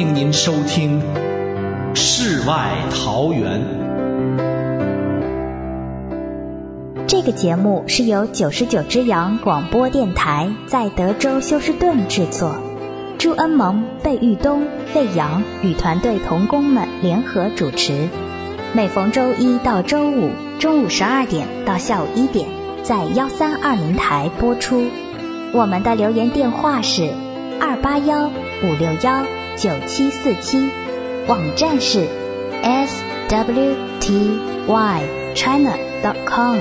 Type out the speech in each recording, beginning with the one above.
迎您收听世外桃源。 这个节目是由99只羊广播电台在德州休斯顿制作，朱恩蒙、贝玉东、魏阳与团队同工们联合主持，每逢周一到周五中午12点到下午1点在1320台播出。我们的留言电话是281-561-9747，网站是 swtychina.com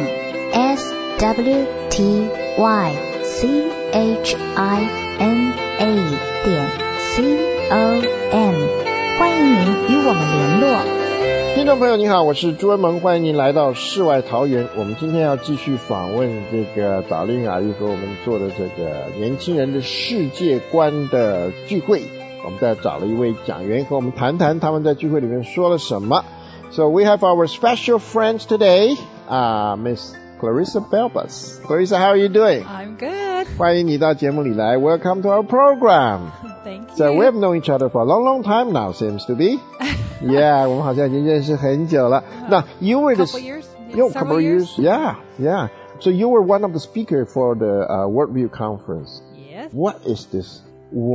swtychina.com， 欢迎您与我们联络。 听众朋友您好，我是朱恩蒙，欢迎您来到世外桃源。我们今天要继续访问这个达令阿姨和我们做的这个年轻人的世界观的聚会。我们再找了一位讲员和我们谈谈他们在聚会里面说了什么。So we have our special friends today, Miss Clarissa Belbas. Clarissa, how are you doing? I'm good. 欢迎你到节目里来。Welcome to our program.Thank you. So we have known each other for a long, long time now, seems to be. Yeah, 我们好像已经认识很久了。那 you were the... Couple years? Couple years? Yeah. So you were one of the speakers for the Worldview Conference. Yes. What is this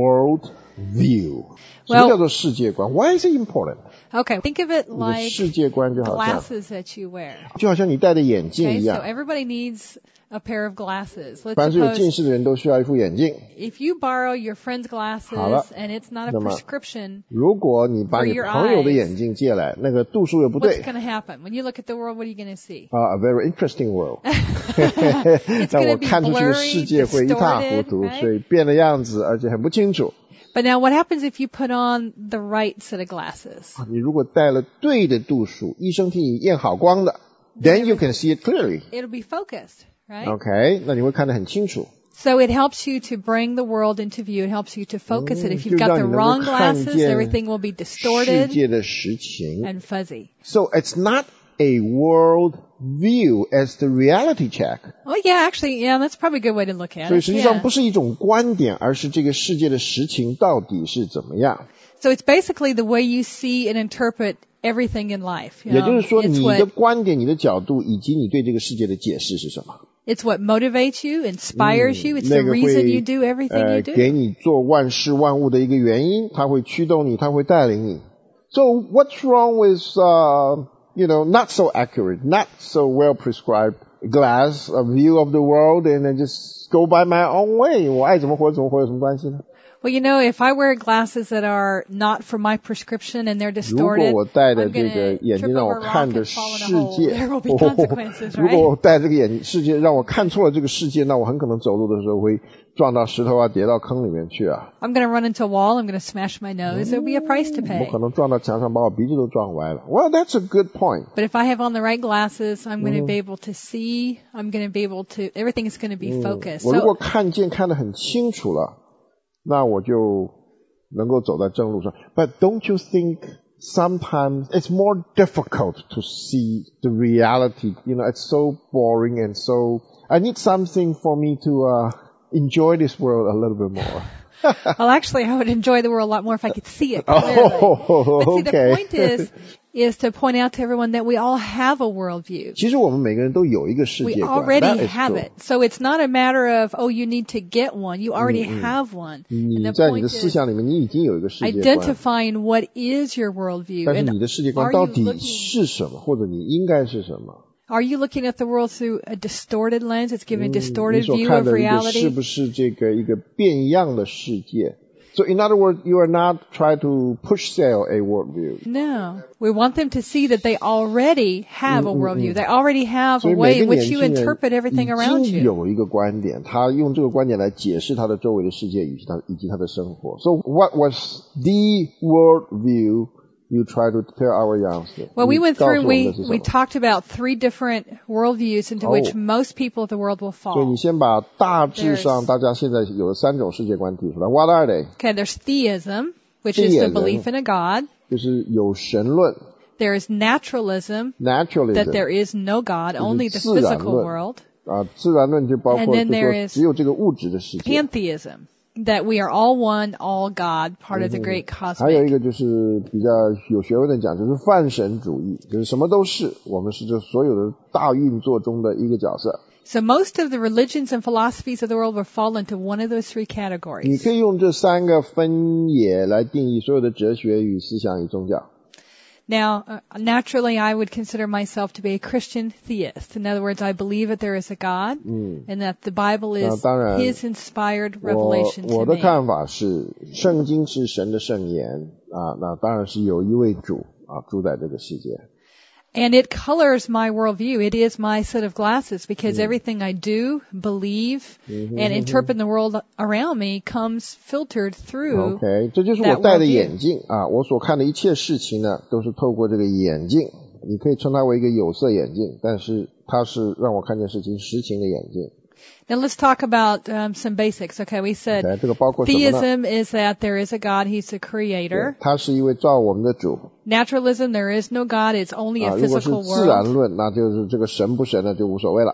worldview? 什 Well, 么叫做世界观 Why is it important? Okay, think of it 你的 like 世界观就好像 glasses that you wear. 就好像你戴的眼镜 Okay, 一 so 样。 everybody needs a pair of glasses. Let's 凡是有近 suppose 视的人都需要一副眼镜。 if you borrow your friend's glasses 好了， and it's not a 那么 prescription, 如果你把你 For your 朋友的眼镜借来，那个度数又不 what's 对。 going to happen? When you look at the world, what are you going to see? A very interesting world. It's 让 going 我 to be 看出去的 blurry, 世界会一塌糊涂， distorted, 所 right? 以变了样子，而且很不清楚。 But now what happens if you put on the right set of glasses? 你如果戴了对的度数，医生替你验好光的 ，then you can see it clearly. It'll be focused, right? OK， 那你会看得很清楚。 So it helps you to bring the world into view. It helps you to focus it. If 就 you've got 让 the 你能 wrong 够看 glasses, 见 everything will be 世 distorted 界的实情。 and fuzzy. So it's not a world view as the reality check. Oh yeah, actually, yeah, that's probably a good way to look at 所以 it. 实际上 Yeah. 不是一种观点，而是这个世界的实情到底是怎么样。 So it's basically the way you see and interpret everything in life. 也就是说， It's 你的 what 观点、你的角度以及你对这个世界的解释是什么？ it's what motivates you, inspires you. It's 那 the 个 reason 会 you do everything you do. 给你做万事万物的一个原因，它会驱动你，它会带领你。So what's wrong with not so accurate, not so well prescribed glass, a view of the world, and then just go by my own way? 我爱怎么活怎么活有什么关系呢？ Well, if I wear glasses that are not for my prescription and they're 如果 distorted, 我戴的 I'm 这个 going to 眼睛 trip 让 over 我 a rock 看的 and fall in 世 a hole. 界， There will be consequences, 如果 right? 我戴这个世界让我看错了这个世界，那我很可能走路的时候会撞到石头啊，跌到坑里面去啊。 I'm going to run into a wall. I'm going to smash my nose. There'll be a price to 我 pay. 可能撞到墙上，把我鼻子都撞歪了。Well, that's a good point. But if I have on the right glasses, I'm going to be able to see. I'm going to be able to. Everything is going to be focused. 我如果 So 看得很清楚了，那我就能够走在正路上。But don't you think sometimes it's more difficult to see the reality? It's so boring and so... I need something for me to enjoy this world a little bit more. well, actually, I would enjoy the world a lot more if I could see it clearly. Oh, But see, the okay. point is to point out to everyone that we all have a worldview. 其实我们每个人都有一个世 We 界观。 already That is have true. it. So it's not a matter of, you need to get one. You already have one. 你 And the 在你 point 的思 is 想里面，你已经有一个世界观。 identifying what is your worldview. 但是 And 你的世界观 are 到 you 底 looking- 是什么，或者你应该是什么？ Are you looking at the world through a distorted lens? It's giving a 你 distorted 所 view 看 of 的一个是 reality. 不是这个一个变样的世界？ So in other words, you are not trying to push sell a worldview. No. We want them to see that they already have a worldview. They already have 所 a 以每 way 个 in 年 which 轻 you 人 interpret 已 everything around 经 you. 有一个观点，他用这个观点来解释他的周围的世界以及他的生活。So what was the worldview you try to tell our youngsters? Well, we went through, 你告诉我们的是什么？ we talked about 3 different worldviews into which most people of the world will 所以你 fall. 先把大致上大家现在有的3种世界观提出来。What are they? Okay, there's theism, which is the Theism. belief in a God. 就是有神论 There is naturalism, ，naturalism， that there is no God, only the 自然论。 physical world. 自然论就包括 And 就 then there 说 is 只有这个物质的世界。 Pantheism, that we are all one, all God, part of the great 还有一 cosmic. 个就是比较有学问的讲，就是泛神主义，就是什么都是，我们是这所有的大运作中的一个角色。 So most of the religions and philosophies of the world will fall into one of those three 你 categories. 可以用这三个分野来定义所有的哲学与思想与宗教。 Now, naturally, I would consider myself to be a Christian theist. In other words, I believe that there is a God and that the Bible is 当然 His inspired revelation 我 to 的 me. 看法是，圣经是神的圣言啊，那当然是有一位主啊，主宰这个世界。 And it colors my worldview. It is my set of glasses because everything I do, believe, and interpret in the world around me comes filtered through. OK， 这就是我戴的眼镜啊，我所看的一切事情呢，都是透过这个眼镜。你可以称它为一个有色眼镜，但是它是让我看见事情实情的眼镜。 Now let's talk about some basics. Okay, we said 这个包括什么呢？ theism is that there is a God, He's the creator. 他是一位造我们的主。 Naturalism, there is no God, it's only a 如果是 physical 自然 world. 论，那就是这个神不神呢就无所谓了。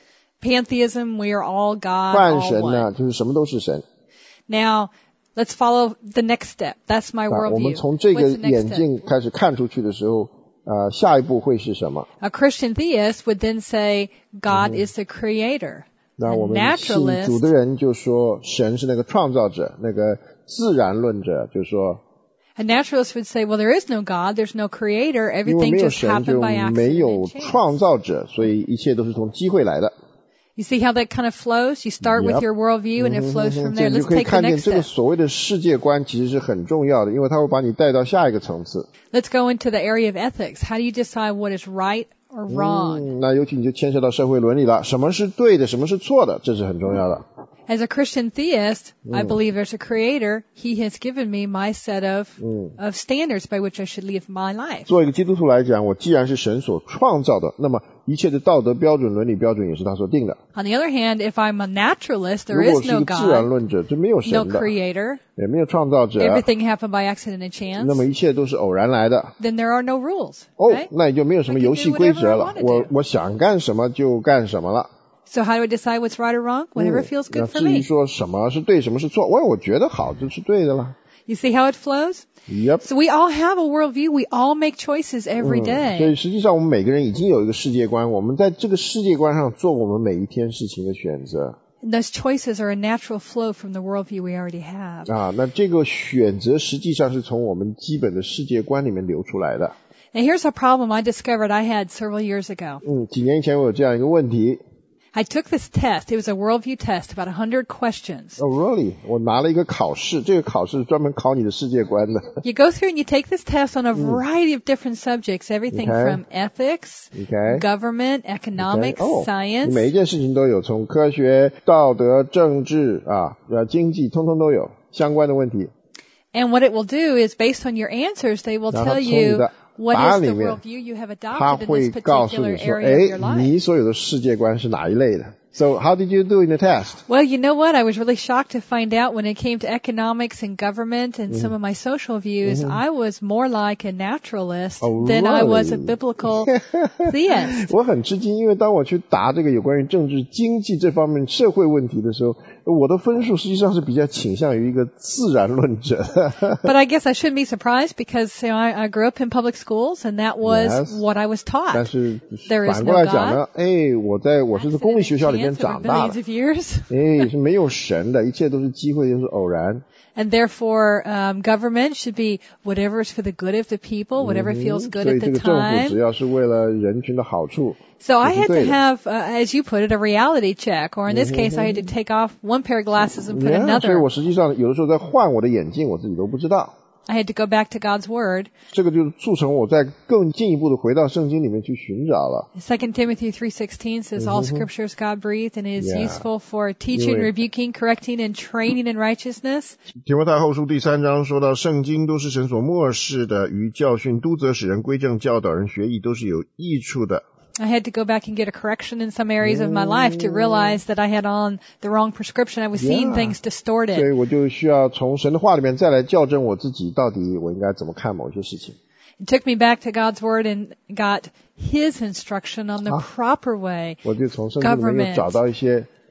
Pantheism, we are all God, 泛 all 神呢， one. 就是什么都是神。 Now, let's follow the next step. That's my 我们 worldview. 从这个 What's the next 眼 step? 镜开始看出去的时候，下一步会是什么？ A Christian theist would then say God is the creator. 那我 A 们信主 naturalist 的人就说神是那个创造者，那个自然论者就说， A naturalist would say, well, there is no God, there's no creator, 因为 everything 没有 just 神 happened 就 by 没 accident 有 and chance. 创造者，所以一切都是从机会来的。 You see how that kind of flows? You start with Yep. your worldview and it flows from 这 there. 你就 Let's 可以 take the 看见 next 这个 step. 所谓的世界观其实是很重要的，因为它会把你带到下一个层次。 Let's go into the area of ethics. How do you decide what is right or wrong? 那尤其你就牵涉到社会伦理了，什么是对的，什么是错的，这是很重要的。 As a Christian theist, I believe there's a creator. He has given me my set of standards by which I should live my life. 作为一个基督徒来讲，我既然是神所创造的，那么一切的道德标准、伦理标准也是他所定的。 On the other hand, if I'm a naturalist, 如 there 果 is 是 no 一个自然 God, 论者，就没有 no 神的， creator, 也没有创造者， everything happened by accident and 那么 chance, 一切都是偶然来的。 then there are no rules, 哦 right?， 那也就没有什么游戏规则了 I can do whatever I wanna do. 我想干什么就干什么了。 So how do I decide what's right or wrong? Whatever feels 那 good for 至于 me. 说什么是对，什么是错，我觉得好就是对的了。 You see how it flows? Yep。 So we all have a worldview. We all make choices every 所 day. 以实际上我们每个人已经有一个世界观，我们在这个世界观上做我们每一天事情的选择。 And those choices are a natural flow from the worldview we already have. 那这个选择实际上是从我们基本的世界观里面流出来的。 Now here's a problem I discovered I had several years ago. 几年以前我有这样一个问题。 I took this test. It was a worldview test, about 100 questions. Oh, really? 我拿了一个考试，这个考试是专门考你的世界观的。 You go through and you take this test on a variety of different subjects, everything Okay. from ethics, Okay. government, economics, Okay. 你 science. 每一件事情都有，从科学、道德、政治经济，通通都有相关的问题。 And what it will do is, based on your answers, they will 然后 tell 从你 you 的 what 答案 is 里 the 面， worldview you have 他 adopted in 会 this 告诉 particular 你说， area of your life. 你所有的世界观是哪一类的 ？So how did you do in the test? Well, you know what? I was really shocked to find out when it came to economics and government and some of my social views, I was more like a naturalist Oh, than I was a really? biblical theist. 我很吃惊，因为当我去答这个有关于政治、经济这方面社会问题的时候，我的分数实际上是比较倾向于一个自然论者。 But I guess I shouldn't be surprised because I grew up in public schools and that was Yes. what I was 但 taught. 是 There is 反过 no 来讲呢，我是在公立学校里面 Chance over 长大 billions 的， of years. 是没有神的，一切都是机会，都是偶然。 And therefore, government should be whatever is for the good of the people, whatever feels good 所以 at 这 the 个政府只 time. 要是为了人群的好处， So I 这是 had 对 to 的。 have, as you put it, a reality check. Or in this case, I had to take off one pair of glasses and put Yeah，所以 another. 我实际上有的时候在换我的眼镜，我自己都不知道。 I had to go back to God's Word. 这个就是促成我在更进一步的回到圣经里面去寻找了。 2 Timothy 3:16 says, all scripture is God-breathed and is Yeah. useful for teaching, 因为 rebuking, correcting, and training in righteousness. 提摩太后书第3章说到，圣经都是神所默示的，于教训、督责、使人归正、教导人学义，都是有益处的。 I had to go back and get a correction in some areas of my life to realize that I had on the wrong prescription. I was seeing Yeah. things 所 distorted. 以我就需要从神的话里面再来校正我自己，到底我应该怎么看某些事情。 It took me back to God's Word and got His instruction on the proper way. 我就从圣经里面又找到一些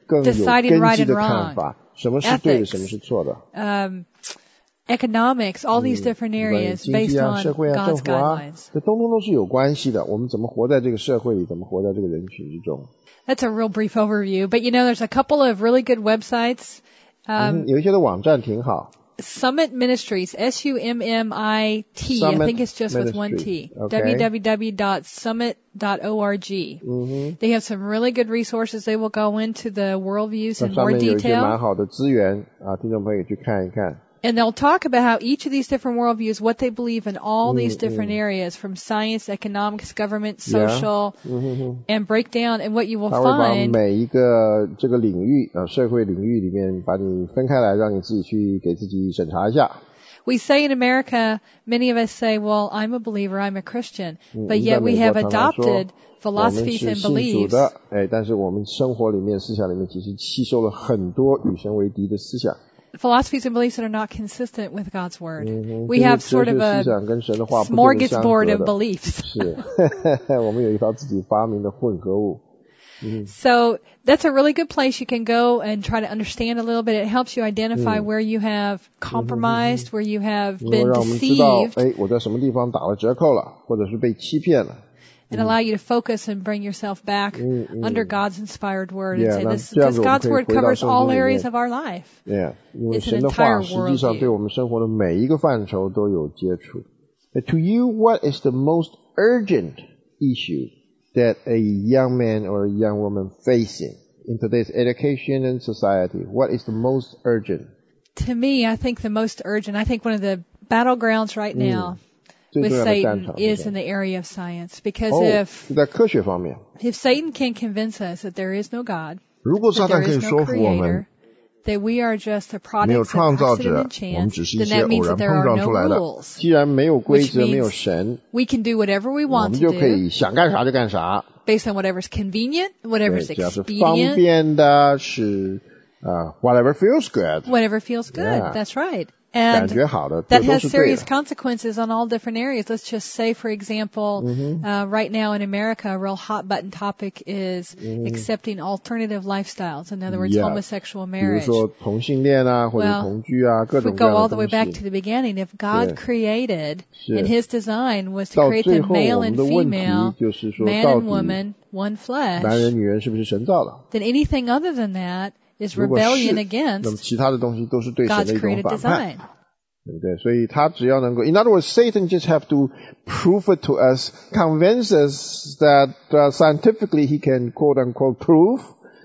更有 Deciding 根 right 基 and 的 wrong. 看法，什么是对的， Ethics. 什么是错的。 Economics, all these different areas 经济 based 啊，社 on 会啊，政 God's 府啊， guidelines. 这通通都是有关系的。我们怎么活在这个社会里，怎么活在这个人群之中。 That's a real brief overview, but you know, there's a couple of really good websites. 有一些的网站挺好。 Summit Ministries, SUMMIT, I think it's just with one T. Okay. www.summit.org. They have some really good resources. They will go into the worldviews in 上 more 面有一些蛮 detail. 好的资源啊，听众朋友去看一看。 And they'll talk about how each of these different worldviews, what they believe in all these different areas, from science, economics, government, social, and break down. And what you will 他会把 find, 每一个这个领域社会领域里面把你分开来，让你自己去给自己审查一下。 we say in America, many of us say, well, I'm a believer, I'm a Christian. But yet we have 在美国常常说 adopted 我们 philosophies 是 and 信主 beliefs. 的，但是我们生活里面、思想里面其实吸收了很多与神为敌的思想。 Philosophies and beliefs that are not consistent with God's word. 这 We 些 have 哲 sort 学 of 思 a 想跟神的话不见得相合 smorgasbord 的 of beliefs. 是我们有一套自己发明的混合物。 So that's a really good place you can go and try to understand a little bit. It helps you identify where you have compromised, where you have 能够 been 让我们知道 deceived, 我在什么地方打了折扣了，或者是被欺骗了。 and allow you to focus and bring yourself back under God's inspired word and Yeah, say this, 这样 because 子我们 God's 可以 word 回到 covers 圣经 all 里面。 areas of our life. 因为 It's an 神的 entire 话实际上 worldview. 对我们生活的每一个范畴都有接触。To you, what is the most urgent issue that a young man or a young woman facing in today's education and society? What is the most urgent? To me, I think the most urgent, I think one of the battlegrounds right now 最 with 重要的战 Satan 场 is 是 in the area of science. Because 就在科学方面。 if Satan can convince us that there is no God, 如果撒 that 旦 there 可以 is no 说服我们 creator, that we are just the 没有 products 创 of 造 accident 者， and 我们 chance, 只是一 then 些 that 偶 means 然 that there 碰 are 撞 no 出来的。 rules. 既然没有规 Which 则， means 没有神， We can do whatever we 我 want 们 to 就可 do 以想干啥就干啥。 based on whatever's convenient, 对， whatever's 只要是方 expedient, 便的，是whatever feels good， whatever feels good. Yeah. That's right. 感 And 觉好的， that 这都 has 是对 serious 的。 consequences on all different areas. Let's just say, for example, right now in America, a real hot button topic is accepting alternative lifestyles. In other words, Yes. homosexual 比如 marriage. 说同性恋啊，或者 Well, 同居啊，各 If we 种各 go 样 all 的 the way 东 back 西 to。the beginning, if God Yeah. created Yeah. and His design was to 到 create 最 the 后， male 我们 and 的问题 female, 就是说， man 到 and 底 woman, one 男 flesh, 人、女人是不是神造的？ then anything other than that is 如果是， rebellion 那么 against 其他的东西都是对神 God's 的一种 created 反叛。 design. 对不对？所以他只要能够 ，in other words, Satan just have to prove it to us, convince us that scientifically he can quote unquote prove,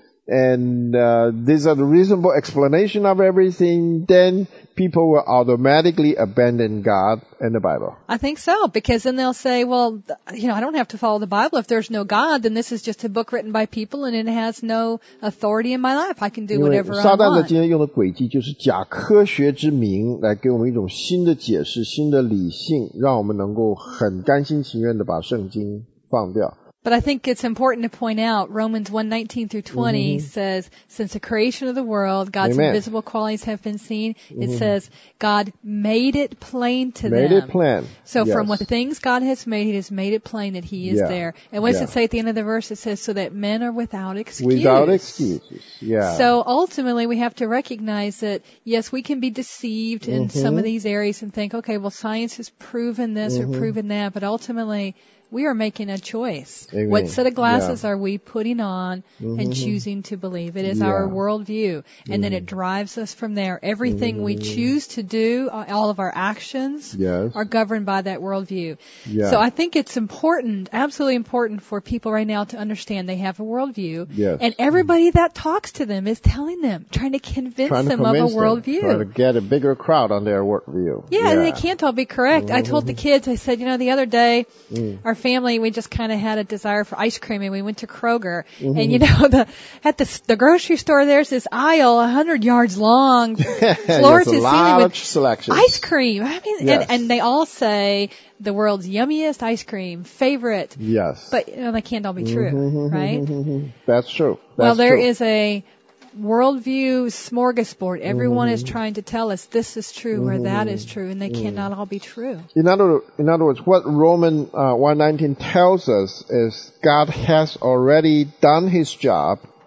and these are the reasonable explanation of everything. Then people will automatically abandon God and the Bible. I think so, because then they'll say, well, I don't have to follow the Bible. If there's no God, then this is just a book written by people and it has no authority in my life. I can do 因为 whatever I 撒旦的 want. 今天用的诡计就是假科学之名来给我们一种新的解释、新的理性，让我们能够很甘心情愿的把圣经放掉。 But I think it's important to point out Romans 1:19 through 20 says, since the creation of the world, God's Amen. invisible qualities have been seen. It says, God made it plain to Made them. it plain. So Yes. from what the things God has made, He has made it plain that He is Yeah. there. And what does Yeah. it say at the end of the verse? It says, so that men are without excuse. Without excuses. Yeah. So ultimately we have to recognize that, yes, we can be deceived in some of these areas and think, okay, well, science has proven this or proven that, but ultimately we are making a choice. Amen. What set of glasses Yeah. are we putting on and choosing to believe? It is Yeah. our worldview. And then it drives us from there. Everything we choose to do, all of our actions Yes. are governed by that worldview. Yeah. So I think it's important, absolutely important for people right now to understand they have a worldview. Yes. And everybody that talks to them is telling them, trying to convince Trying to them of a convince them, worldview. trying to get a bigger crowd on their worldview. Yeah, and they can't all be correct. I told the kids, I said, the other day, our family, we just kind of had a desire for ice cream and we went to Kroger. And at the grocery store, there's this aisle 100 yards long, floor Yes, to a ceiling lot with of selections. ice cream. I mean, Yes. and they all say the world's yummiest ice cream, favorite. Yes. But they can't all be true, right? That's true. Well, That's there true. is a worldview smorgasbord. Everyone is trying to tell us this is true or that is true, and they cannot all be true. In other words, what Romans 1:19 tells us is God has already done His job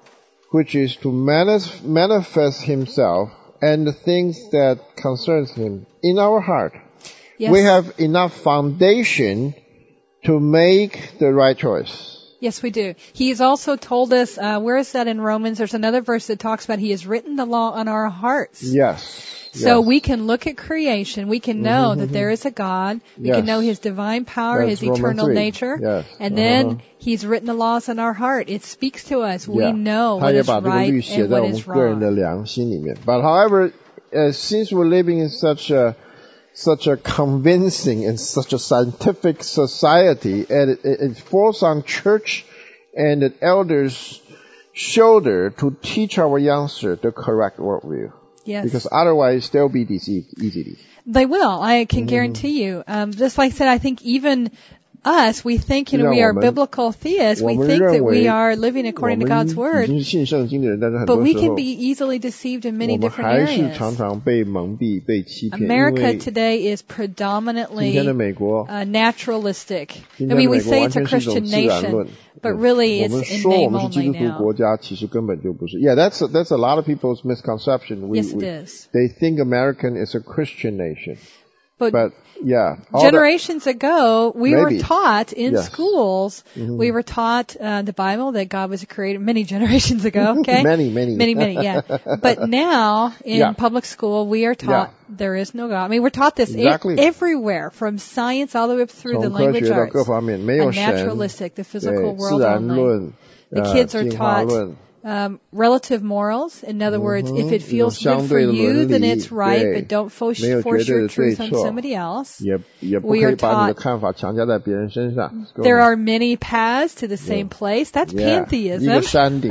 which is to manifest himself and the things that concerns him in our heart. Yes. We have enough foundation to make the right choice. Yes, we do. He has also told us, where is that in Romans? There's another verse that talks about he has written the law on our hearts. Yes. So we can look at creation. We can know that there is a God. We can know His divine power, That's His eternal Romans 3. nature. Yes. And then He's written the laws on our heart. It speaks to us. We know what is right and what is wrong. But however, since we're living in such a convincing and such a scientific society, and it falls on church and the elders' shoulder to teach our youngster the correct worldview. Yes. Because otherwise they'll be deceived easily. They will. I can guarantee you. Just like I said, I think even us, we think, we are biblical theists. We think that we are living according to God's Word. But we can be easily deceived in many different areas. America today is predominantly naturalistic. I mean, we say it's a Christian nation, but really it's in name only now. Yeah, that's a lot of people's misconception. Yes, it is. They think American is a Christian nation. But yeah, generations ago, we were taught in schools, we were taught the Bible, that God was a creator many generations ago, okay? Many, yeah. But now, in public school, we are taught there is no God. I mean, we're taught this everywhere, from science all the way up through the language arts, and naturalistic, the physical world only. The kids are taught relative morals. In other words, if it feels good for you, then it's right, but don't force your truth on somebody else. We are taught there are many paths to the same place. That's pantheism.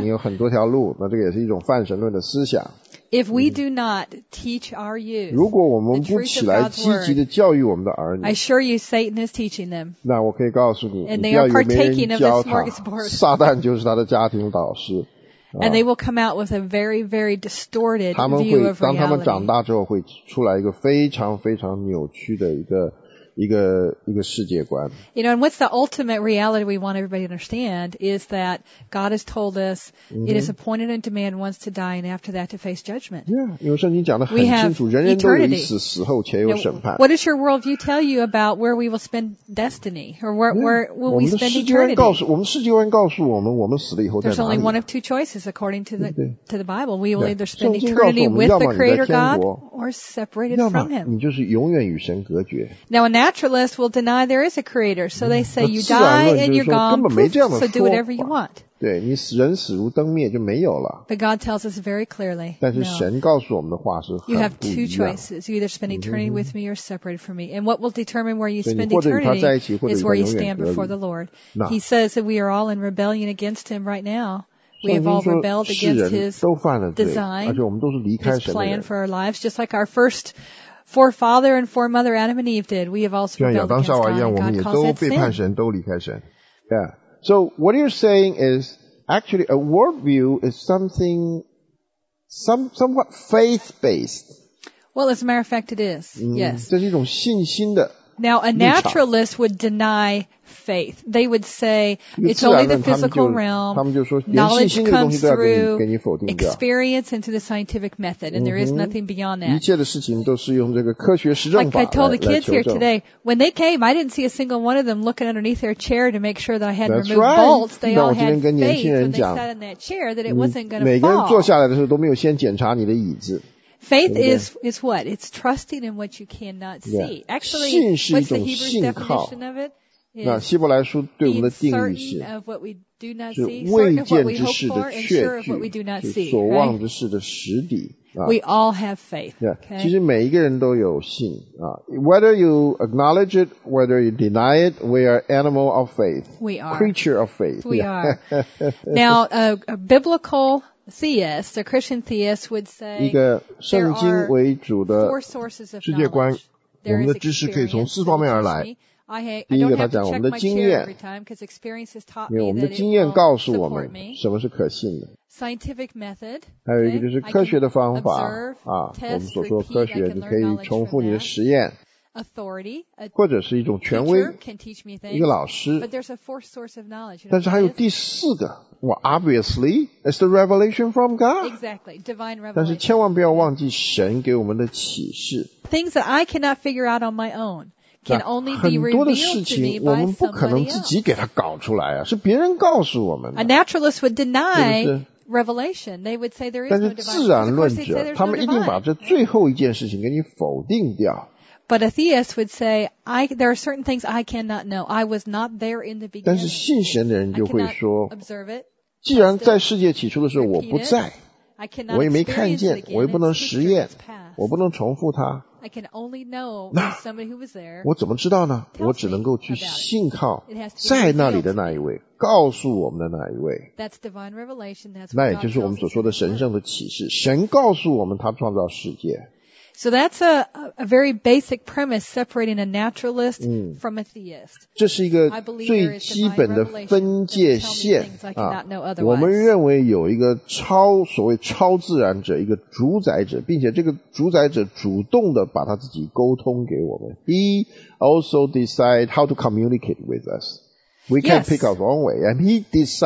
If we do not teach our youth the truth of God's Word, I assure you Satan is teaching them. And they are partaking of this smorgasbord. And they will come out with a very, very distorted view of reality. 当他们长大之后会出来一个非常非常扭曲的一个世界观。 And what's the ultimate reality we want everybody to understand is that God has told us it is appointed unto man once to die and after that to face judgment. Yeah, 因为圣经讲得很清楚，人人都有一死，死后且有审判。 What does your worldview tell you about where we will spend destiny, or where will we spend eternity? 我们世界观告诉我们，我们死了以後在哪裡。 There's only one of two choices according to the Bible. We will either spend eternity with the Creator God or separated from Him. 你就是永遠與神隔絕。 Now a naturalist will deny there is a creator, so they say you die and you're gone, so do whatever you want. 对，你人死如灯灭就沒有了。 But God tells us very clearly, 但是神告訴我們的話是很不一樣。 You have two choices. You either spend eternity with me or separated from me. And what will determine where you spend eternity is where you stand before the Lord. He says that we are all in rebellion against Him right now. We have all rebelled against His design, His plan for our lives, just like our first forefather and foremother Adam and Eve did. We have also rebelled against God, and God calls that sin. Yeah. So what you're saying is actually a worldview is something somewhat faith-based. Well, as a matter of fact, it is. Yes. 这是一种信心的。 Now, a naturalist would deny faith. They would say it's only the physical realm. Knowledge comes through experience and through the scientific method, and there is nothing beyond that. 一切的事情都是用这个科学实证法 Like I told the kids here today, when they came, I didn't see a single one of them looking underneath their chair to make sure that I hadn't removed bolts. They all had faith when they sat in that chair that it wasn't going to fall. 每个人坐下来的时候都没有先检查你的椅子。 Faith is what? It's trusting in what you cannot see. Actually, what's the Hebrew definition of it? 那希伯来書對我們的定義是未見之事的確據，是所望之事的實底。 We all have faith. Okay? 其實每一個人都有信啊。Whether you acknowledge it, whether you deny it, we are animal of faith. We are. Creature of faith. We are. Now, a biblical theist, a Christian theist would say 一個聖經為主的世界觀，我們的知識可以從四方面而來。第一個他講我們的經驗，因為我們的經驗告訴我們什麼是可信的。還有一個就是科學的方法啊，我們所說科學，你可以重複你的實驗。 authority, a 或者是一种权威 teacher can teach me 一个 things, 老师 but there's a fourth source of knowledge. You know 但是 what 还有 that is? 第四个 well, obviously it's the revelation from God Exactly, divine 但是 revelation. 千万不要忘记神给我们的启示 Things that I cannot figure out on my own can 那 only 很 be 多的事 revealed to me 情我 by 们不可能 somebody 自 else. 己给它搞出来啊是别人告诉我们 A 的 naturalist would 是不 deny 是 revelation. They would say there is 但 no 是 divine. 自 Because 然 of 论 course they'd say 者 there's 他 no 们一定把 divine. 这最后一件事情给你否定掉 But a theist would say, there are certain things I cannot know. I was not there in the 但是 beginning. 信神的人 I 就会 cannot 说 observe it. 既然在世界起初的时候我不在 I cannot 我也没看 experience 见 it again. 我也不能 It's 实 history, 验 it's past. 我不能重复它 I can only know 那 from somebody who was there. 我怎么知道呢 Tells 我只能够去 me about it. 信靠 It has to be 在那里 revealed 的 to 那 me. 一位告诉我们的那一位 That's divine revelation. That's 那 what 也 God 就是我 tells 们所 us 说 in 的 His 神 Word. 圣的启示神告诉我们他创造世界 So that's a very basic premise separating a naturalist from a theist. 这是一个 I believe 最 there is 基 divine 本的 revelation 分界 that will tell me 线 things I 啊 cannot know otherwise. 我们认为有一个所谓超自然者一个主宰者并且这个主宰者主动的把他自己沟通给我们 He also decide how to communicate with us We can Yes. pick our own way. And he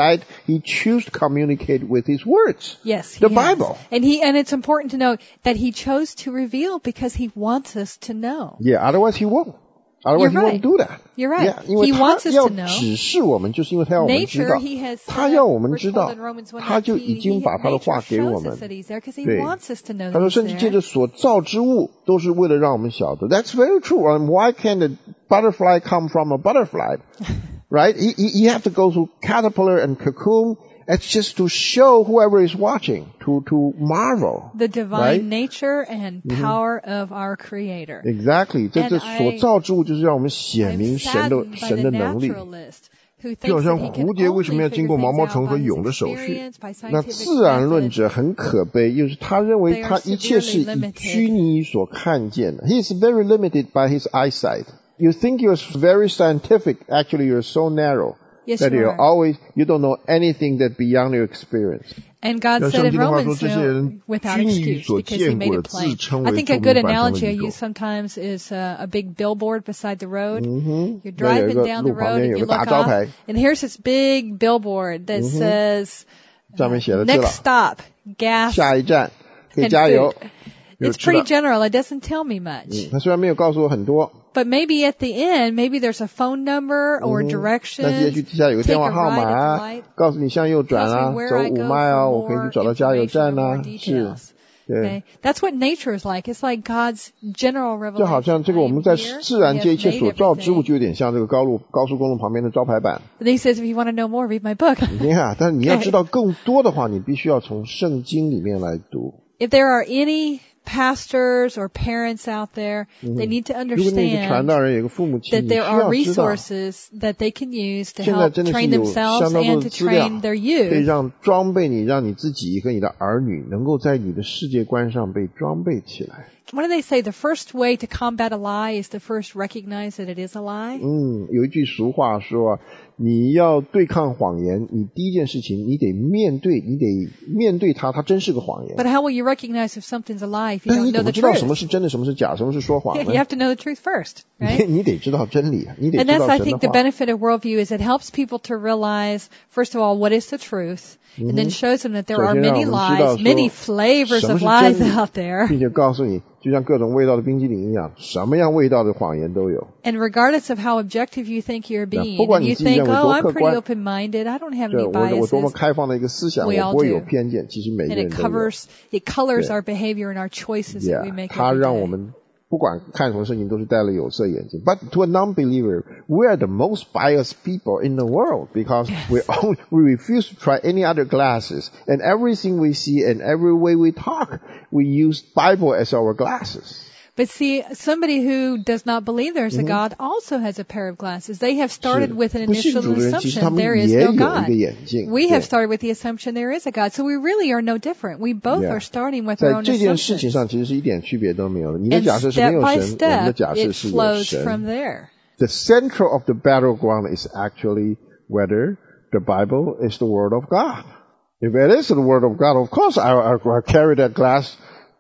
choose to communicate with his words. Yes, The he has. Bible. And it's important to know that he chose to reveal because he wants us to know. Yeah, otherwise he won't. Otherwise You're he right. won't do that. You're right. Yeah, 因为 He 他 wants us 要 to know. 指示我们就是因为他要我们知 Nature, 道 he has 他 said, 要我们 we're 知 told 道 in Romans 1:19, 他就已经把他的话 nature 给我 shows 们 us that he's there because he 对 wants us to know 他 that 说 he's 甚至借 there. 着所造之物都是为了让我们晓得 That's very true. And why can't a butterfly come from a butterfly? Right? You have to go through caterpillar and cocoon. It's just to show whoever is watching, to marvel. The divine right? nature and power of our Creator. Exactly. 这 And 所造之物就是让我们显 I'm 明神 saddened by 的 the 能力。 naturalist who 就好 thinks 像 that he can 蝴蝶为什么要 only 经过 figure 毛毛 things 虫 out 和 by 蛹的 his 手续 experience, by 那 scientific 自然论 method. 者很可悲就是他认为 They are 他一切是 severely 以 limited. 虚拟所看见的 He is very limited by his eyesight. You think you're very scientific, actually you're so narrow Yes, that you are. you don't know anything that beyond your experience. And God 那 said 圣 in 经的话说 Romans, 这些人 without 虚拟 excuse, 所 because he 见 made 过 it 的自 plain. 称 I 为 think 透 a 明 good 版成 analogy 了 I 宇宙 use sometimes is a big billboard beside the road. 嗯哼 You're 那有一 driving 个 down the 路旁 road 边 and 有 you 个大 look 招 off, 牌 and here's this big billboard that says, 上面写的字了 next stop, gas 下一站可以 and 加油 food. 有 It's 吃的 pretty general. It doesn't tell me much. 他虽然没有告诉我很多 But maybe at the end, maybe there's a phone number or 但是也 directions. 许底下有个 Take 电 a 话号 right 码 at the 啊 light. 告诉你向右转 Tells 啊 me where 走 I 5 go 迈 for 啊我可以 more 去找到加油 information 站 or 啊 more 是 details. 对 Okay? That's what nature is like. It's like God's general 就好 revelation. 像这个我们在 I am here, 自然 He 界一 has 切 made 所造之物 everything. 就有点像这个高速公路旁边的招牌板 And he says, if you want to know more, read my book. 你看但是你要知道更多的话你必须要从圣经里面来读 If there are any pastors or parents out there, they need to 如果那个传 understand 道人有个父母亲 that 你需 there are 要知道 resources that they can use to 现在 help 真的是 train 有 themselves 相当多 and 的 to 资料 train their 可以 youth. 让装备你让你自己和你的儿女能够在你的世界观上被装备起来 What do they say? The first way to combat a lie is to first recognize that it is a lie. 有一句俗话说你要对抗谎言你第一件事情你得面对它真是个谎言 But how will you recognize if something's a lie if you 但是 don't 你 know 怎么 the 知道什么 truth? 是真的什么是假什么是说谎 You 呢 have to know the truth first, right? 你得知道真理你得 And 知 that's, 道 I 神的 think, the 话 benefit of worldview is it helps people to realize, first of all, what is the truth, and then shows them that there are 首先让 many 我们知道 lies, many 说 flavors 什么 of 是 lies 真理 out there. 并且告诉你就像各种味道的冰淇淋一样什么样味道的谎言都有 And regardless of how objective you think you're being, 不管 and 你 you 自己 think, 认为 oh, 多 I'm 客 pretty 观 open-minded, I don't have 对 any 我多么 biases. 开放的一个思想 We 我 all 不会有 do. 偏见其实每个 And 人 it 都有 colors 对 our behavior and our choices that we Yeah, make 它 every 让我 day. 们不管看什么事情都是戴了有色眼镜 But to a non-believer, we are the most biased people in the world because we refuse to try any other glasses. And everything we see and every way we talk, we use Bible as our glasses. But see, somebody who does not believe there's a God also has a pair of glasses. They have started 是 with an 不信 initial 主的人其实他 assumption 们 there is 也 no 有一 God. 个眼镜 We 对 have started with the assumption there is a God. So we really are no different. We both Yeah. are starting with our 在 own 这件事情 assumptions. 上其实是一点区别都没有的你的 And 假设是没 step 有 by 神我们的 step, 假设 it 是有 神 flows from there. The center of the battleground is actually whether the Bible is the Word of God. If it is the Word of God, of course I carry that glass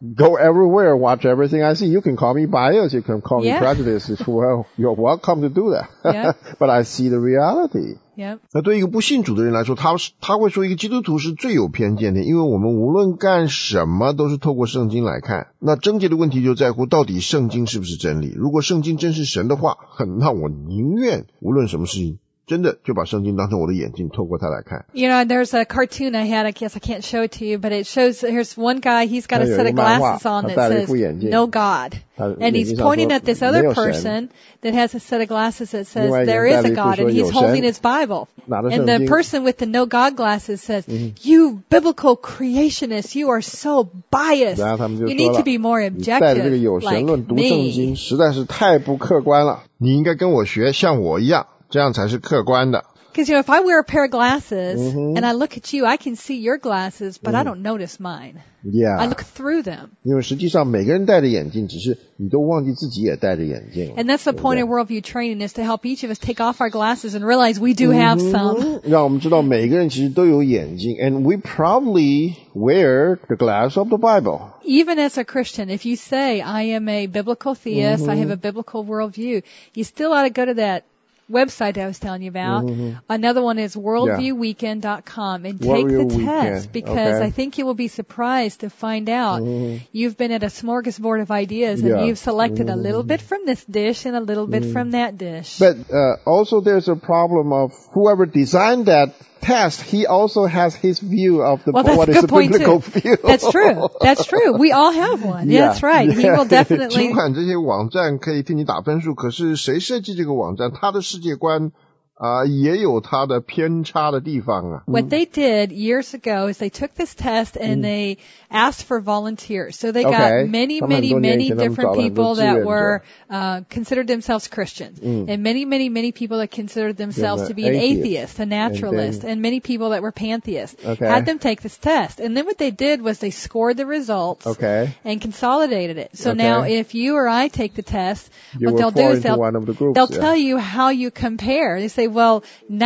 go everywhere, watch everything I see. You can call me biased, you can call me prejudiced. Well, you're welcome to do that. Yeah. But I see the reality. Yep. 那对一个不信主的人来说，他会说一个基督徒是最有偏见的，因为我们无论干什么都是透过圣经来看。那症结的问题就在乎到底圣经是不是真理。如果圣经真是神的话，那我宁愿无论什么事情真的就把圣经当成我的眼镜，透过它来看。 You know, there's a cartoon I had, I guess I can't show it to you, but it shows, here's one guy, he's got a set of glasses on that says, no God. And he's pointing at this other person that has a set of glasses that says, there is a God, and he's holding his Bible. And the person with the no God glasses says, you biblical creationists, you are so biased. You need to be more objective. 带着这个有神论读圣经实在是太不客观了，你应该跟我学，像我一样，这样才是客观的。 Because, you know, if I wear a pair of glasses and I look at you, I can see your glasses, but I don't notice mine. Yeah. I look through them. 因为实际上每个人戴着眼镜，只是你都忘记自己也戴着眼镜。 And that's the point of worldview training, is to help each of us take off our glasses and realize we do have some. 让我们知道每个人其实都有眼镜 and we probably wear the glass of the Bible. Even as a Christian, if you say, I am a biblical theist, I have a biblical worldview, you still ought to go to that website I was telling you about. Another one is worldviewweekend.com and take the test, because I think you will be surprised to find out you've been at a smorgasbord of ideas and you've selected a little bit from this dish and a little bit from that dish. But also there's a problem of whoever designed that test, he also has his view of the what is the biblical view. That's true. That's true. We all have one. Yeah, that's right. He will definitely. 尽管这些网站可以替你打分数，可是谁设计这个网站，他的世界观也有它的偏差的地方啊。 What they did years ago is they took this test and they asked for volunteers. So they got many different people that were considered themselves Christians, and many people that considered themselves to be an atheist, a naturalist, and many people that were pantheists. Had them take this test, and then what they did was they scored the results and consolidated it. So now if you or I take the test, what they'll do is they'll tell you how you compare. They say, well,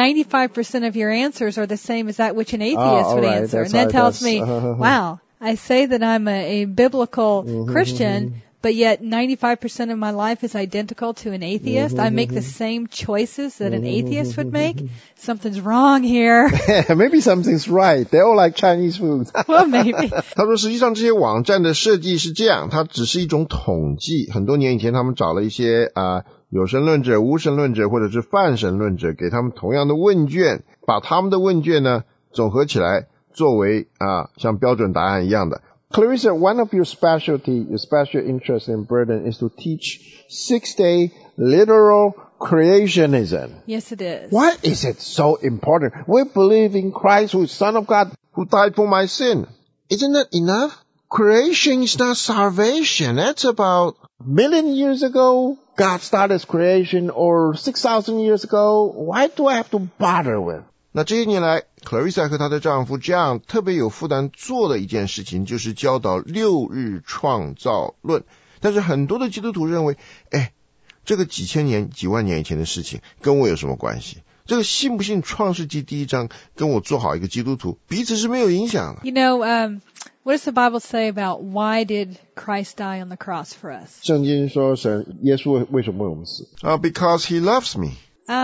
95% of your answers are the same as that which an atheist would answer. And that tells me, wow, I say that I'm a biblical Christian, but yet 95% of my life is identical to an atheist. I make the same choices that an atheist would make. Something's wrong here. Maybe something's right. They all like Chinese food. Well, maybe. 他说实际上这些网站的设计是这样，它只是一种统计。很多年以前他们找了一些有神论者、无神论者或者是泛神论者，给他们同样的问卷，把他们的问卷呢总合起来作为像标准答案一样的。Clarissa, one of your special interest and burden is to teach 6-day literal creationism. Yes, it is. Why is it so important? We believe in Christ, who is Son of God, who died for my sin. Isn't that enough? Creation is not salvation. That's about a million years ago. God started his creation, or 6,000 years ago. Why do I have to bother with? 那这些年来 Clarissa 和她的丈夫这样特别有负担做的一件事情，就是教导6日创造论。但是很多的基督徒认为，这个几千年、几万年以前的事情跟我有什么关系？这个信不信创世纪第1章跟我做好一个基督徒彼此是没有影响的。 You know, what does the Bible say about why did Christ die on the cross for us? 圣经说耶稣为什么为我们死？Because he loves me.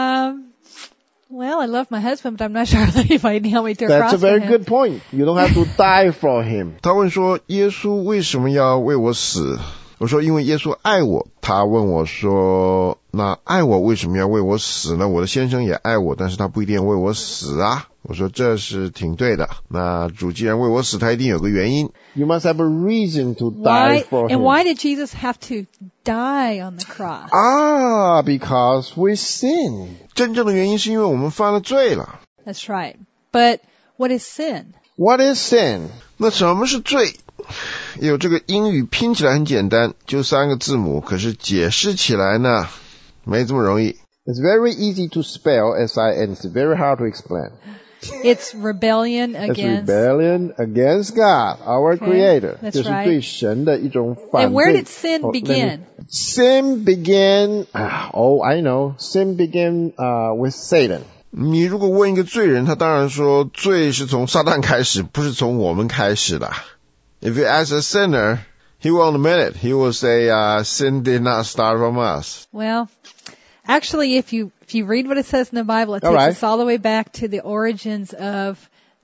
Well, I love my husband, but I'm not sure that if I nail me to a cross. That's a very good point. You don't have to die for him. 他问说，耶稣为什么要为我死？我说，因为耶稣爱我。他问我说，那爱我为什么要为我死呢？我的先生也爱我，但是他不一定为我死啊。我说这是挺对的。那主既然为我死，他一定有个原因。You must have a reason to die for him. And why did Jesus have to die on the cross? Because we sin. 真正的原因是因为我们犯了罪了。 That's right. But what is sin? What is sin? 那什么是罪？有这个英语拼起来很简单，就3个字母，可是解释起来呢，没这么容易。It's very easy to spell S-I-N. It's very hard to explain. It's rebellion against. It's rebellion against God, our Creator. That's right. 这是对神的一种反对。 And where did sin begin? Sin began, I know. Sin began with Satan. 你如果问一个罪人，他当然说罪是从撒旦开始，不是从我们开始的。If you ask a sinner, He won't admit it. He will say, sin did not start from us. Well, actually, if you read what it says in the Bible, it takes us all the way back to the origins of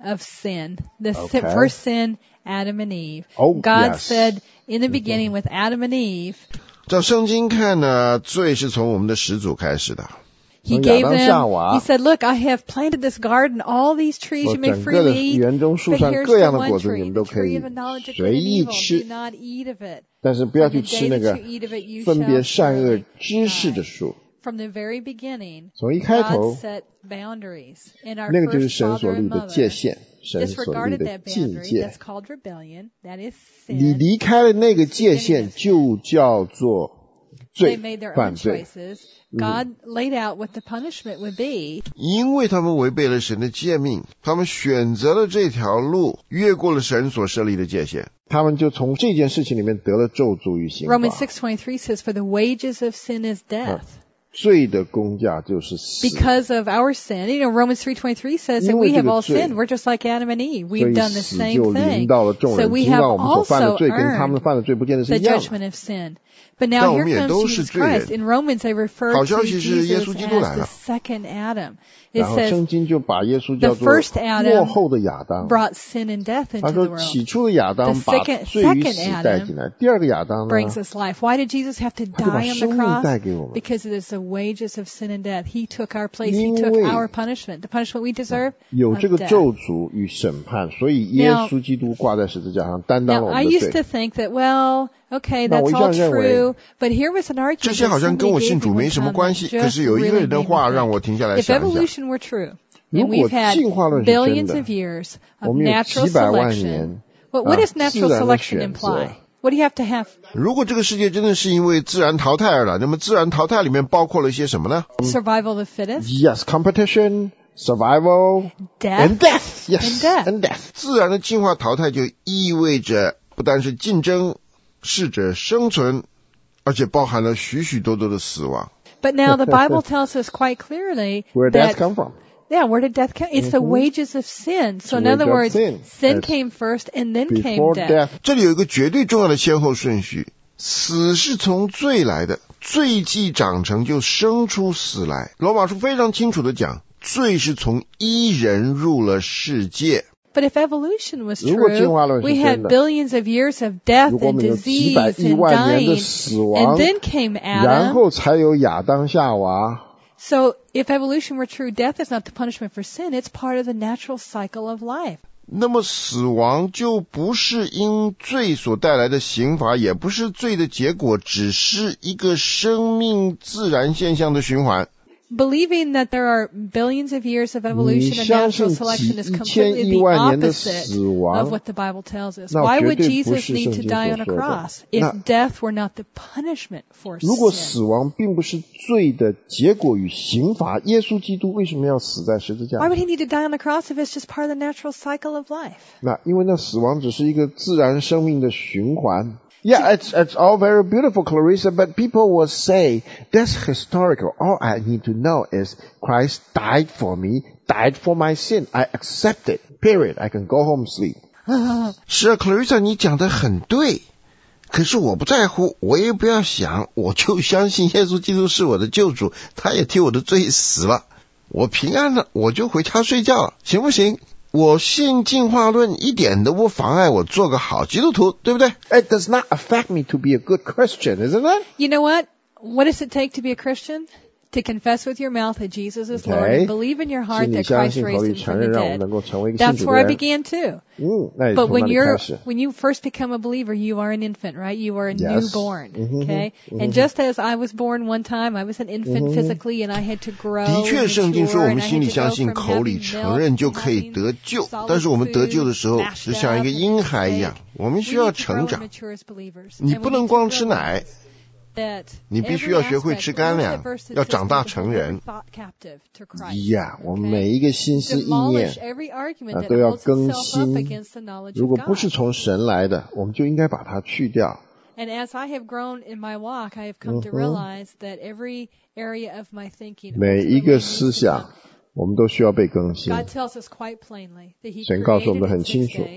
sin. The first sin, Adam and Eve. God said in the beginning with Adam and Eve. 照圣经看呢，罪是从我们的始祖开始的。 He gave them, he said, look, I have planted this garden, all these trees you may freely eat, but here's the one tree, the tree of the knowledge of good and evil, do not eat of it. 但是不要去吃那个分别善恶知识的树。 From the very beginning, 从一开头 God set boundaries. And our 那个就是 first 神 father 所立 and 的 mother 界限，神所立 disregarded 的 that 境 boundary. 界。 That's called rebellion. That is 你 sin. 离开了那个界限，就叫做 They 罪 made their 犯 own 罪。 choices. God laid out what the punishment would be. 因为他们违背了神的诫命，他们选择了这条路，越过了神所设立的界限，他们就从这件事情里面得了咒诅与刑罚。 Romans 6:23 says, "For the wages of sin is death." 罪的工价就是死。 Because of our sin. Romans 3:23 says that we have all sinned. We're just like Adam and Eve. We've done the 所以 same 死就临 thing. 到了众 So 人， we 尽 have 管我们所犯的 also 罪跟他们 earned 犯的罪不见得是 the 一样的。 judgment of sin. But now here comes Jesus Christ. In Romans they refer to Jesus as the second Adam. It 然后 says 圣经就把耶稣 the 叫做 first Adam 末后的亚当。 brought sin and death 他 into 说 the 起 world. 初的亚当 The 把 second 罪与死带进来，第二个亚当呢 brings us life. Why did Jesus have to 他就把 die on 生 the 命 cross? 带给我们。 Because it is the wages of sin and death. He took our place. He 因 took 为 our punishment. The punishment we deserve. 有 of 这个 death. 咒诅与审判，所以耶稣基督挂在十字架上担当了 Now, 我 I 们的 used 罪。 to think that, well, okay, 那我 that's 一 all 向认为 true. But here was an argument 这些好像跟我信主没什么关系，可是有一个人的话让我停下来 If 想一想。 evolution were true, 如 and 果 we've had 进化论是真 billions 的， of years 我 of 们有 natural 几百万 selection, 年 what does natural 自然的 selection 选择。 imply? What do you have to have? 如果这个世界真的是因为自然淘汰而来，那么自然淘汰里面包括了一些什么呢？ Survival of the fittest? Yes, competition, survival, Death? and death. Yes, And death. and death. 自然的进化淘汰就意味着不但是竞争，适者生存，而且包含了许许多多的死亡。 But now the Bible tells us quite clearly Where did death that, come from? yeah, where did death come? It's the wages of sin. So in The other wage words, of sin. sin Yes. came first and then came Before death. death. 这里有一个绝对重要的先后顺序，死是从罪来的，罪既长成就生出死来。罗马书非常清楚的讲，罪是从一人入了世界。 But if evolution was 如果进化 true, 论是 we 真 had 的， billions of years of death 如果我 and 们有几百 disease 亿 and 万年的 dying, 死亡， and then came 然 Adam. 后才有亚当夏娃。 So if evolution were true, death is not the punishment for sin, it's part of the natural cycle of life. 那么死亡就不是因罪所带来的刑罚，也不是罪的结果，只是一个生命自然现象的循环。 Believing that there are billions of years of 你 evolution and 相 natural 信 selection is 几 completely 亿 the 万年的 opposite 死亡 of what the Bible tells us. 那 Why 绝 would 对不 Jesus 是 need 圣 to 经 die 所 on a 说的。 cross 那 if death were not the punishment for 如果 sin? 死亡并不是罪的结果与刑罚，耶稣基督为什么要死在十字架 Why 上？ would he need to die on the cross if it's just part of the natural cycle of life? 那因为那死亡只是一个自然生命的循环。Yeah, it's all very beautiful, Clarissa, but people will say, that's historical. All I need to know is Christ died for me, died for my sin. I accept it. Period. I can go home sleep. 是啊 ，Clarissa, 你讲得很对。可是我不在乎，我也不要想，我就相信耶稣基督是我的救主，他也替我的罪死了。我平安了，我就回家睡觉了，行不行？我信进化论一点都不妨碍我做个好基督徒，对不对？ It does not affect me to be a good Christian, isn't it? You know what? What does it take to be a Christian? To confess with your mouth that Jesus is Lord and believe in your heart that Christ raised him from the dead. That's where I began too. But when you first become a believer, you are an infant, right? You are a newborn, okay? And just as I was born one time, I was an infant physically and I had to grow. 的确，圣经说我们心里相信，口里承认就可以得救。但是我们得救的时候，就像一个婴孩一样，我们需要成长。你不能光吃奶。你必须要学会吃干粮，要长大成人。我们每一个心思意念都要更新。如果不是从神来的，我们就应该把它去掉。 And as I have grown in my walk, I have come to realize that every area of my thinking 每一个思想，我们都需要被更新。 God tells us quite plainly that He 神告诉我们 created 很 in 清 6 楚。 days.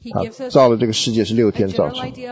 他造了这个世界是6天造成的。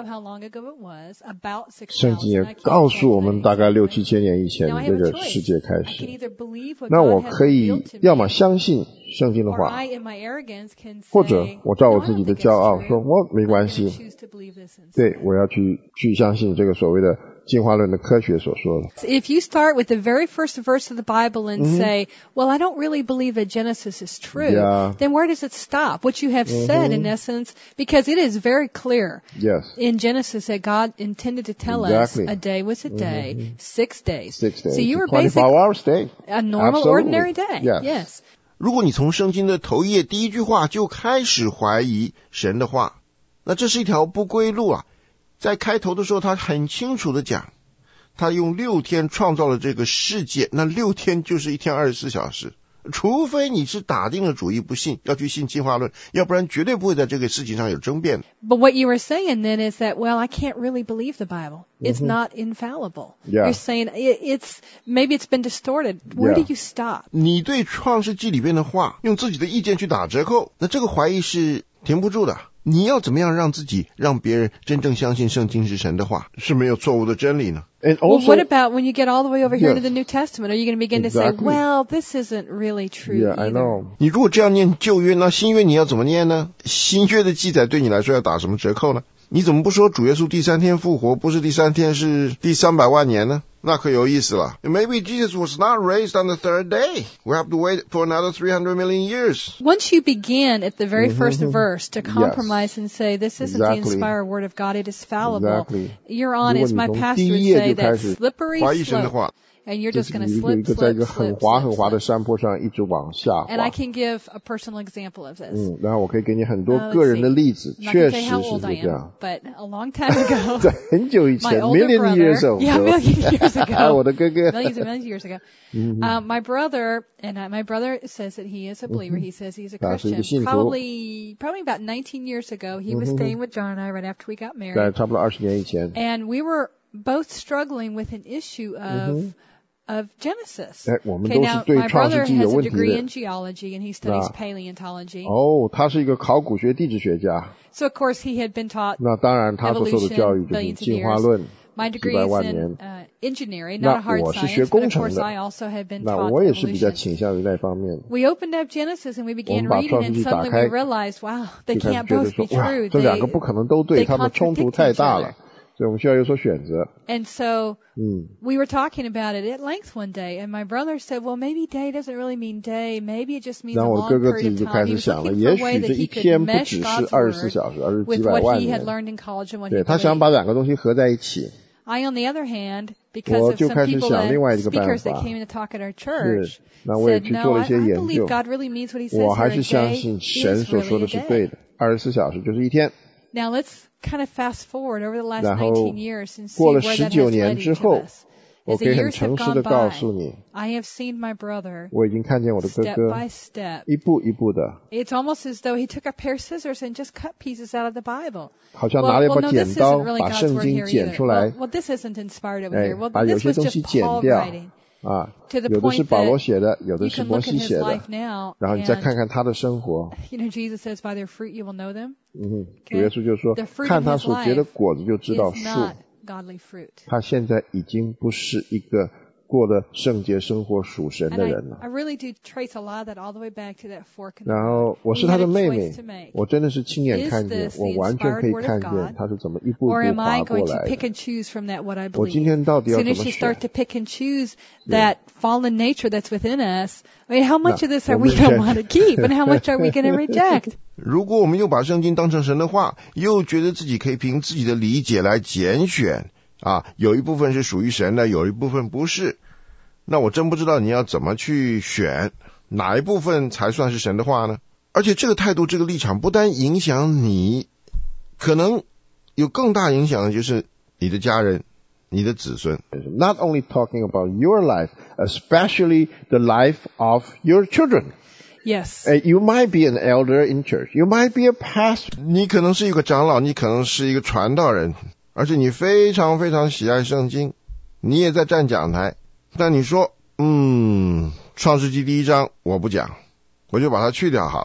圣经也告诉我们大概6、7千年以前这个世界开始。那我可以要么相信圣经的话，或者我照我自己的骄傲说我没关系，对，我要去相信这个所谓的进化论的科学所说的。 If you start with the very first verse of the Bible and say, well, I don't really believe that Genesis is true, then where does it stop? What you have said, in essence, because it is very clear in Genesis that God intended to tell us a day was a day, 6 days. 6 days. So you were 24 hours day. A normal, ordinary day. Yes. 如果你从圣经的头一页第一句话就开始怀疑神的话，那这是一条不归路啊。在开头的时候他很清楚的讲，他用6天创造了这个世界，那6天就是1天24小时，除非你是打定了主意不信，要去信进化论，要不然绝对不会在这个事情上有争辩。 But what you were saying then is that, well, I can't really believe the Bible. It's not infallible. You're saying maybe it's been distorted. Where do you stop? 你对创世纪里边的话用自己的意见去打折扣，那这个怀疑是停不住的。你要怎么样让自己让别人真正相信圣经是神的话，是没有错误的真理呢？ Well, what about when you get all the way over here to the New Testament? Are you going to begin to say, well, this isn't really true either? I know. 你如果这样念旧约，那新约你要怎么念呢？新约的记载对你来说要打什么折扣呢？你怎么不说主耶稣第3天复活，不是第3天，是第300万年呢？那可有意思了。Maybe Jesus was not raised on the third day. We have to wait for another 300 million years. Once you begin at the very first verse to compromise and say, this isn't the inspired word of God, it is fallible, you're on, as my pastor would say, that slippery slope. And you're just going to slip. 在一个很滑很滑的山坡上一直往下滑。 And I can give a personal example of this. 然后我可以给你很多个人的例子，确实是这样。 But a long time ago, 在很久以前 ，million years ago， million years ago， 我的哥哥 millions and millions of years ago. My brother says that he is a believer. He says he's a Christian. Probably about 19 years ago, he was staying with John and I right after we got married. 在差不多20年以前。 And we were both struggling with an issue of Genesis. Okay, now my brother has a degree in geology and he studies paleontology. 他是一个考古学地质学家。 So of course he had been taught 那当然他所受的教育就是进化论。 My degree is in engineering, not a hard science, but of course I also had been taught evolution. We opened up Genesis and we began reading and suddenly we realized, wow, they can't both be true. 这两个不可能都对，他们冲突太大了。 所以我们需要有所选择。 And so we were talking about it at length one day, and my brother said, well, maybe day doesn't really mean day. Maybe it just means a long period of time. He was looking for a way that he could mesh God's word with what he had learned in college and what he believed. 他想把两个东西合在一起。 I, on the other hand, because of some people that speakers that came in to talk at our church, said, no, I believe God really means what he says here. 我还是相信神所说的是对的。24小时就是一天。 Now let's kind of fast forward over the last 19 years and see 过了 where that 19 has 年 led 之 to 后， us. 我 As 可 the 以很 years have 诚实 gone 的告 by, 诉你， I have seen my brother 我已经看见我的哥 step 哥 by step. 一步一步的， It's almost as though he took a pair of scissors and just cut pieces out of the Bible. 好像拿了一把 no, 剪 this 刀 isn't really 把 God's 圣 word 经 here 剪 either. 出来， Well, this isn't inspired over here. Well, 把有 this 些 was 东西 just 剪 Paul 掉 writing. 啊， To the 有的是 point 保罗 that 写的，有的 you 是 can 摩 look 西 at 写 his 的 life，now, 然后你再看看他的生活。 You know, Jesus says, by their fruit you will know them. 主耶稣就说， The fruit 看 of 他 his 所结的 life 果子就知道 is 树。 not godly fruit. 他现在已经不是一个过了圣洁生活属神 And 的人了。 I really do trace a lot of that all the way back to that fork in the 然 road. 后我是 We 他 had 的 a 妹 choice 妹 to make. 我真的是亲眼 Is 看见 this 我 the 完全可以 inspired word 看 of 见 God? 他是怎么一步一 Or 步 am I 滑过 going to 来 pick 的。 and choose from that what I 我今 believe? 天到底 As 要 soon 怎 as 么 you 选 start？to pick and choose that fallen nature that's within us, I mean, how much of this are we 我 going 们 to want to keep and how much are we going to reject? 如果我们又把圣经当成神的话，又觉得自己可以凭自己的理解来拣选啊，有一部分是属于神的，有一部分不是，那我真不知道你要怎么去选，哪一部分才算是神的话呢？而且这个态度这个立场不单影响你，可能有更大影响的就是你的家人，你的子孙。 Not only talking about your life, especially the life of your children. Yes. You might be an elder in church. You might be a pastor. 你可能是一个长老，你可能是一个传道人，而且你非常非常喜爱圣经，你也在站讲台，但你说创世纪第1章我不讲，我就把它去掉好了。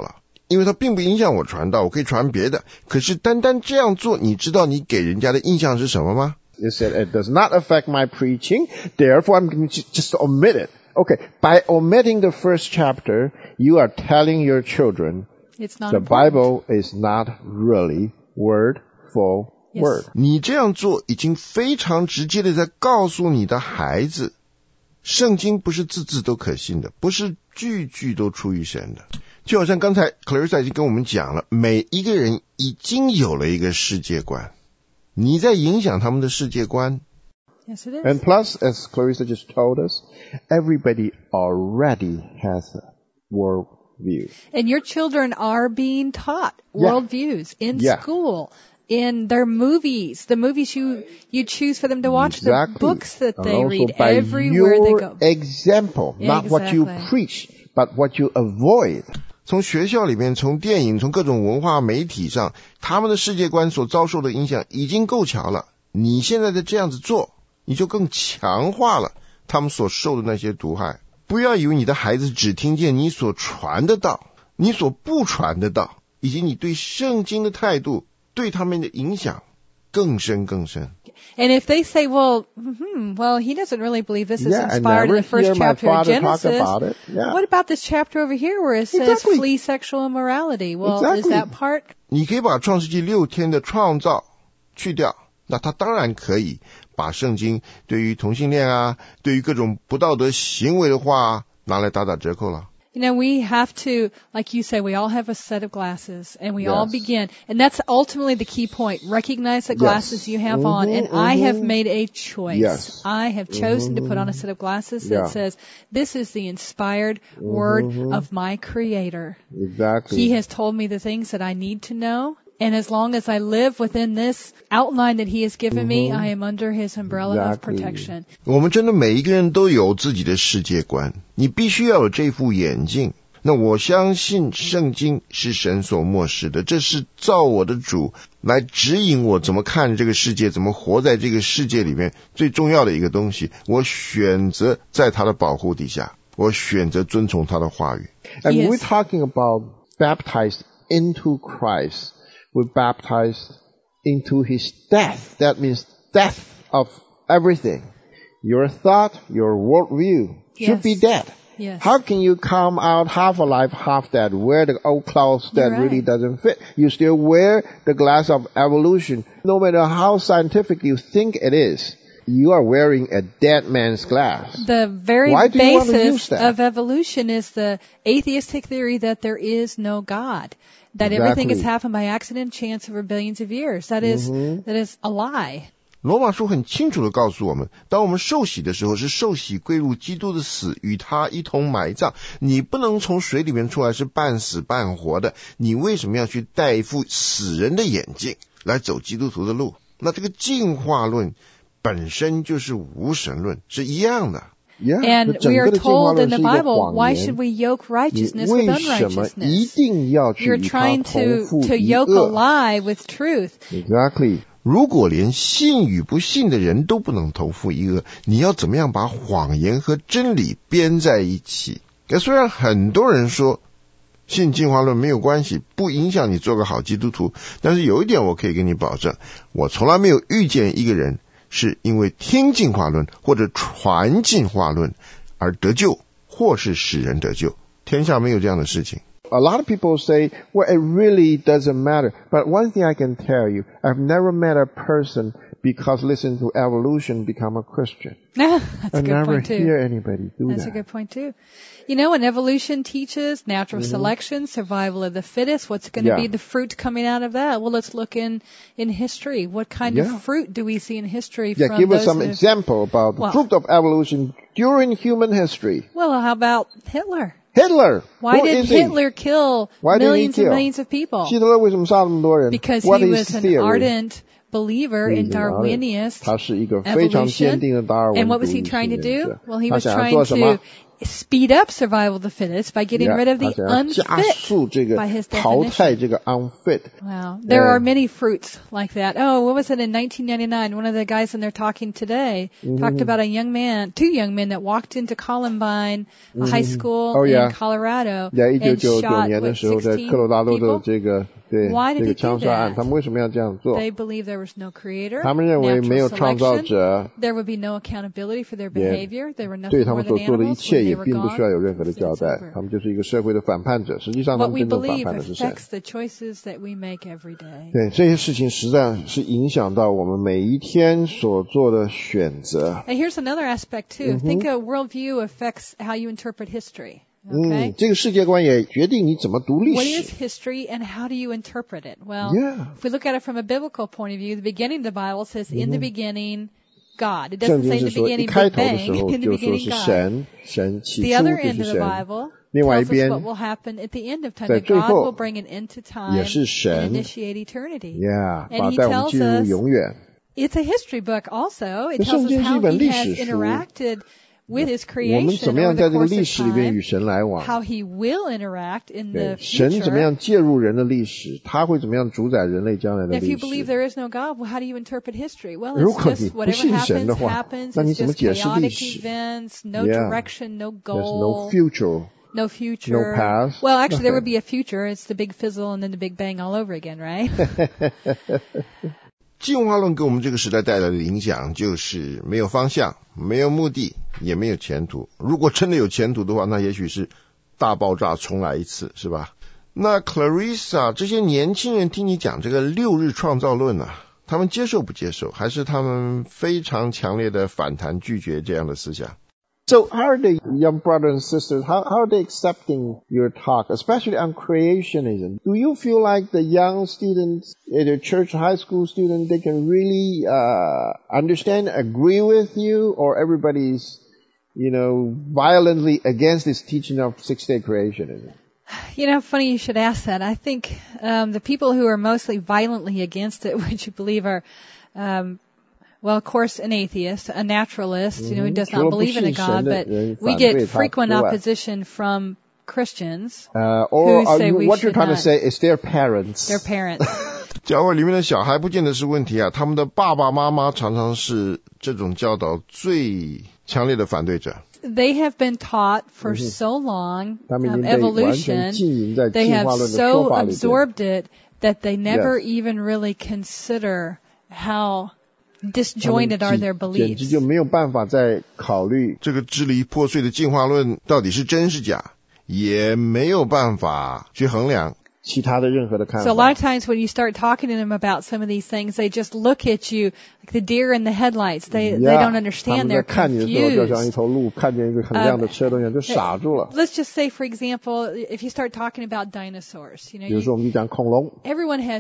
因为它并不影响我传道，我可以传别的。可是单单这样做，你知道你给人家的印象是什么吗？ It said, it does not affect my preaching, therefore I'm going to just omit it. Okay, by omitting the first chapter, you are telling your children It's not the important. Bible is not really word for word. 你这样做已经非常直接的在告诉你的孩子，圣经不是字字都可信的，不是句句都出于神的。就好像刚才 Clarissa 已经跟我们讲了，每一个人已经有了一个世界观，你在影响他们的世界观。 Yes, it is. And plus, as Clarissa just told us, everybody already has a worldview. And your children are being taught Yeah. worldviews in Yeah. school, in their movies, the movies you choose for them to watch, Exactly. the books that And they also read, by everywhere they your go. example, not what you Exactly. preach, but what you avoid. 从学校里面，从电影，从各种文化媒体上，他们的世界观所遭受的影响已经够强了。你现在的这样子做，你就更强化了他们所受的那些毒害。不要以为你的孩子只听见你所传的道，你所不传的道，以及你对圣经的态度，对他们的影响更深更深。 And if they say, well, he doesn't really believe this is Yeah, I inspired in never the first hear my chapter of father talk Genesis, about it. Yeah. what about this chapter over here where it says Exactly. flee sexual immorality? Well, is Exactly. that part? 你可以把创世纪6天的创造去掉，那他当然可以把圣经对于同性恋啊，对于各种不道德行为的话拿来打打折扣了。 You know, we have to, like you say, we all have a set of glasses, and we all Yes. begin, and that's ultimately the key point. Recognize the glasses you have on, and I have made a choice. Yes. I have chosen to put on a set of glasses Yeah. that says, this is the inspired word of my Creator. Exactly. He has told me the things that I need to know. And as long as I live within this outline that He has given me, I am under His umbrella of Exactly. protection. 我们真的每一个人都有自己的世界观，你必须要有这副眼镜。那我相信圣经是神所默示的，这是照我的主来指引我怎么看这个世界，怎么活在这个世界里面最重要的一个东西。我选择在他的保护底下，我选择遵从他的话语。 And Yes. we're talking about baptized into Christ. We're baptized into His death. That means death of everything. Your thought, your worldview should be Yes. dead. Yes. How can you come out half alive, half dead? Wear the old clothes that You're right. really doesn't fit. You still wear the glass of evolution. No matter how scientific you think it is, you are wearing a dead man's glass. The very Why do you want to use basis that? of evolution is the atheistic theory that there is no God, that everything has Exactly. happened by accident, chance over billions of years. That is a lie. 罗马书很清楚地告诉我们，当我们受洗的时候，是受洗归入基督的死，与他一同埋葬。你不能从水里面出来是半死半活的，你为什么要去戴一副死人的眼镜来走基督徒的路？那这个进化论本身就是无神论，是一样的。 Yeah, And 整 we 个 are 的进化 told 论 in 是 the 一个 Bible, 谎 why 言。 should we yoke 你 righteousness with 为什么一 unrighteousness? 定要去 You're 与他 trying 同父 to 一 yoke a 恶 lie with truth. ？Exactly. 如果连信与不信的人都不能同父一恶，你要怎么样把谎言和真理编在一起？虽然很多人说信进化论没有关系，不影响你做个好基督徒，但是有一点我可以跟你保证，我从来没有遇见一个人是因为听进化论或者传进化论而得救，或是使人得救。天下没有这样的事情。 A lot of people say, well, it really doesn't matter. But one thing I can tell you, I've never met a person because listening to evolution become a Christian. That's I a good never point too. hear anybody do That's that. a good point too. You know, when evolution teaches natural selection, survival of the fittest, what's going to Yeah. be the fruit coming out of that? Well, let's look in history. What kind Yeah. of fruit do we see in history Yeah, from give us those some who- example about the Well- fruit of evolution during human history. Well, how about Hitler? Hitler. Why Who did is he? Hitler kill Why did he millions and kill? millions of people? 希特勒为什么杀那么多人？ Because What he is was his an theory? ardent believer in He's an ardent. Darwinian 他是一个非常坚定的达尔文 And what was he 主义 trying to 信仰 do? 者。 Well, he 他 was 想要 trying 做什么？ speed up survival of the fittest by getting rid of the unfit by his definition. Wow. There are many fruits like that. Oh, what was it in 1999? One of the guys in there talking today talked about two young men that walked into Columbine High School in Colorado and shot 16 people. Why did he do that? 他们为什么要这样做？ They believe there was no creator, 他们认为没有创造者， there would be no accountability for their behavior, they were 对 nothing 他 more 们 than 所做的一 animals 切 when 也 they were 并不需要 gone. 有任何的交代，他们就是一个社会的反叛者，实际上他 What 们 we 真正反 believe 叛的是神。 affects the choices that we make every day. 对，这些事情实在是影响到我们每一天所做的选择。 And here's another aspect too. Think a worldview affects how you interpret history. Okay? 这个世界观也决定你怎么读历 What 史。 is history and how do you interpret it? Well, Yeah. if we look at it from a biblical point of view, the beginning of the Bible says, in the beginning, God. It 圣 doesn't say 经 in 是 the 说一 beginning 开 Big 头的时 Bang, 候 in the 就说 beginning 是 God. 神，神起 The 初 other 就 end 是 of the 神。 Bible 另外一 tells us 边 what will happen at the end of time, 在 that 最 God 后 will bring an end to time 也是神 and initiate eternity. Yeah, And 把 he 带我们 tells 进入 us 永远。 it's a history book also. It 这 tells 圣 us 经是 how 一本 he 历 has 史书。 interacted with his 我们怎 creation 么 over 样 the 在这个 course 历 of 史里边与 time, 神来往？ how he will interact in 对， the 神怎么 future. 样介入人的历史？他会怎么样主宰人类将来的 If 历 you believe 史？ there is no God, well, how do you interpret history? Well, 如 it's 果你 just 不 whatever 信神 happens, 的话， happens. 那你 It's 怎么 just 解释历 chaotic 史 events, no Yeah. direction, no There's no goal, future. no future. no past, Well, actually, there would nothing. be a future. It's the big fizzle and then the big bang all over again, right? 进化论给我们这个时代带来的影响就是没有方向，没有目的，也没有前途。如果真的有前途的话，那也许是大爆炸重来一次，是吧？那 Clarissa 这些年轻人听你讲这个6日创造论啊，他们接受不接受？还是他们非常强烈的反弹拒绝这样的思想？ So how are the young brothers and sisters, how are they accepting your talk, especially on creationism? Do you feel like the young students, either church, high school students, they can really understand, agree with you, or everybody's, violently against this teaching of six-day creationism? You know, funny you should ask that. I think the people who are mostly violently against it, would you believe, are well, of course, an atheist, a naturalist, who does not believe in a God, but we get frequent opposition from Christians Or who say we what you're should trying to not. say is their parents. Their parents. 教会里面的小孩不见得是问题啊，他们的爸爸妈妈常常是这种教导最强烈的反对者。 They have been taught for so long 他们已经被完全 evolution, 浸淫在 they 进化 have 论的 so 说法里边。 absorbed it that they never Yes. even really consider how disjointed are their 简直 beliefs. 就没有办法再考虑这个支离破碎的进化论到底是真是假，也没有办法去衡量。 其他的任何的看 So a 法。 lot of times when you start talking to them about some of these things, they just look at you like the deer in the headlights. They don't 他 understand. 们在 They're 看你的时候，就像一 confused. 头鹿看见一个很亮的车灯一样，就傻住了。 Let's just say, for example, if you start talking about dinosaurs, 比如说，我们就讲恐龙， everyone has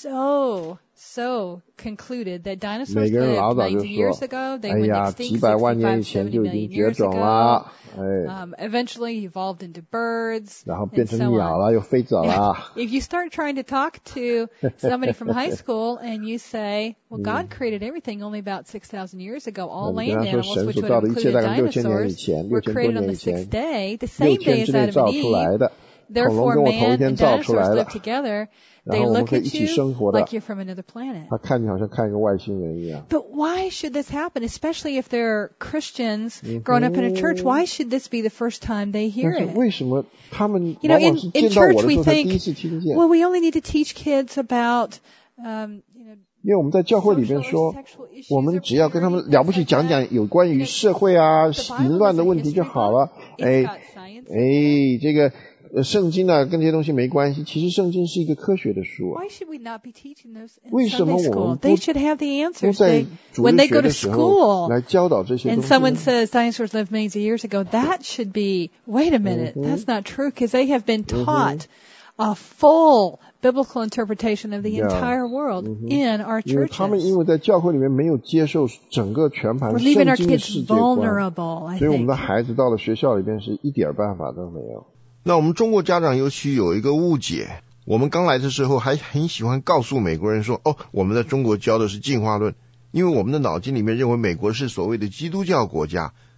so concluded that dinosaurs 每个人 lived 老早就 90 years 说 ago. They 哎 went 呀， extinct 几百万年以 65, 前 70 就已经 million 绝 years 种 ago. 了，哎， Eventually evolved into birds 然后 and 变成 so 鸟 on. 了，又飞走了。 If you start trying to talk to somebody from high school and you say, well, God created everything only about 6,000 years ago. All 那你 land 跟他说 animals, 神 which 所 would 造的 have 一切 included 大概6000年以 dinosaurs, 前 were 6000 created 多 on 年 the 以前 sixth day, the 6 same day 天 as 之内 Adam 造 and 出来 Eve. 的，恐龙 Therefore, 跟我头一 man 天 and 造出 dinosaurs 来 live 的， together. 然 They 后我们 look 可以 at 一起 you 生活的， like you're from another planet. 他看你好像看一个外星人一样。 But why should this happen, especially if they're Christians growing up in a church? Why should this be the first time they hear 但是 it? 为什么他们 You know, 往往是 in 见到我 church 的时 we 候才第一 think, 次听见？ well, we only need to teach kids about, you know, 因为我们在教会里边说，我们只要跟他们了不起讲讲有关于社会啊、淫乱的问题就好了。哎，这个圣经啊跟这些东西没关系，其实圣经是一个科学的书啊。 Why should we not be teaching those in 为什么 Sunday 我 school? 们 They should have the 不 answers. 在 They, 主 when 日 they 学 go 的 to 时候 school 来教导这些 and 东西 someone 呢？ says dinosaurs lived millions of years ago, that should be, wait a minute, that's not true because they have been taught a full biblical interpretation of the Yeah. entire world in our 因为他们 churches. 因为在教会里面没有接受整个全盘 We're 圣 leaving our 经的 kids 世界观， vulnerable, I 所以我们 think. 的孩子到了学校里边是一点办法都没有。 那我们中国家长尤其有一个误解，我们刚来的时候还很喜欢告诉美国人说，我们在中国教的是进化论，因为我们的脑筋里面认为美国是所谓的基督教国家，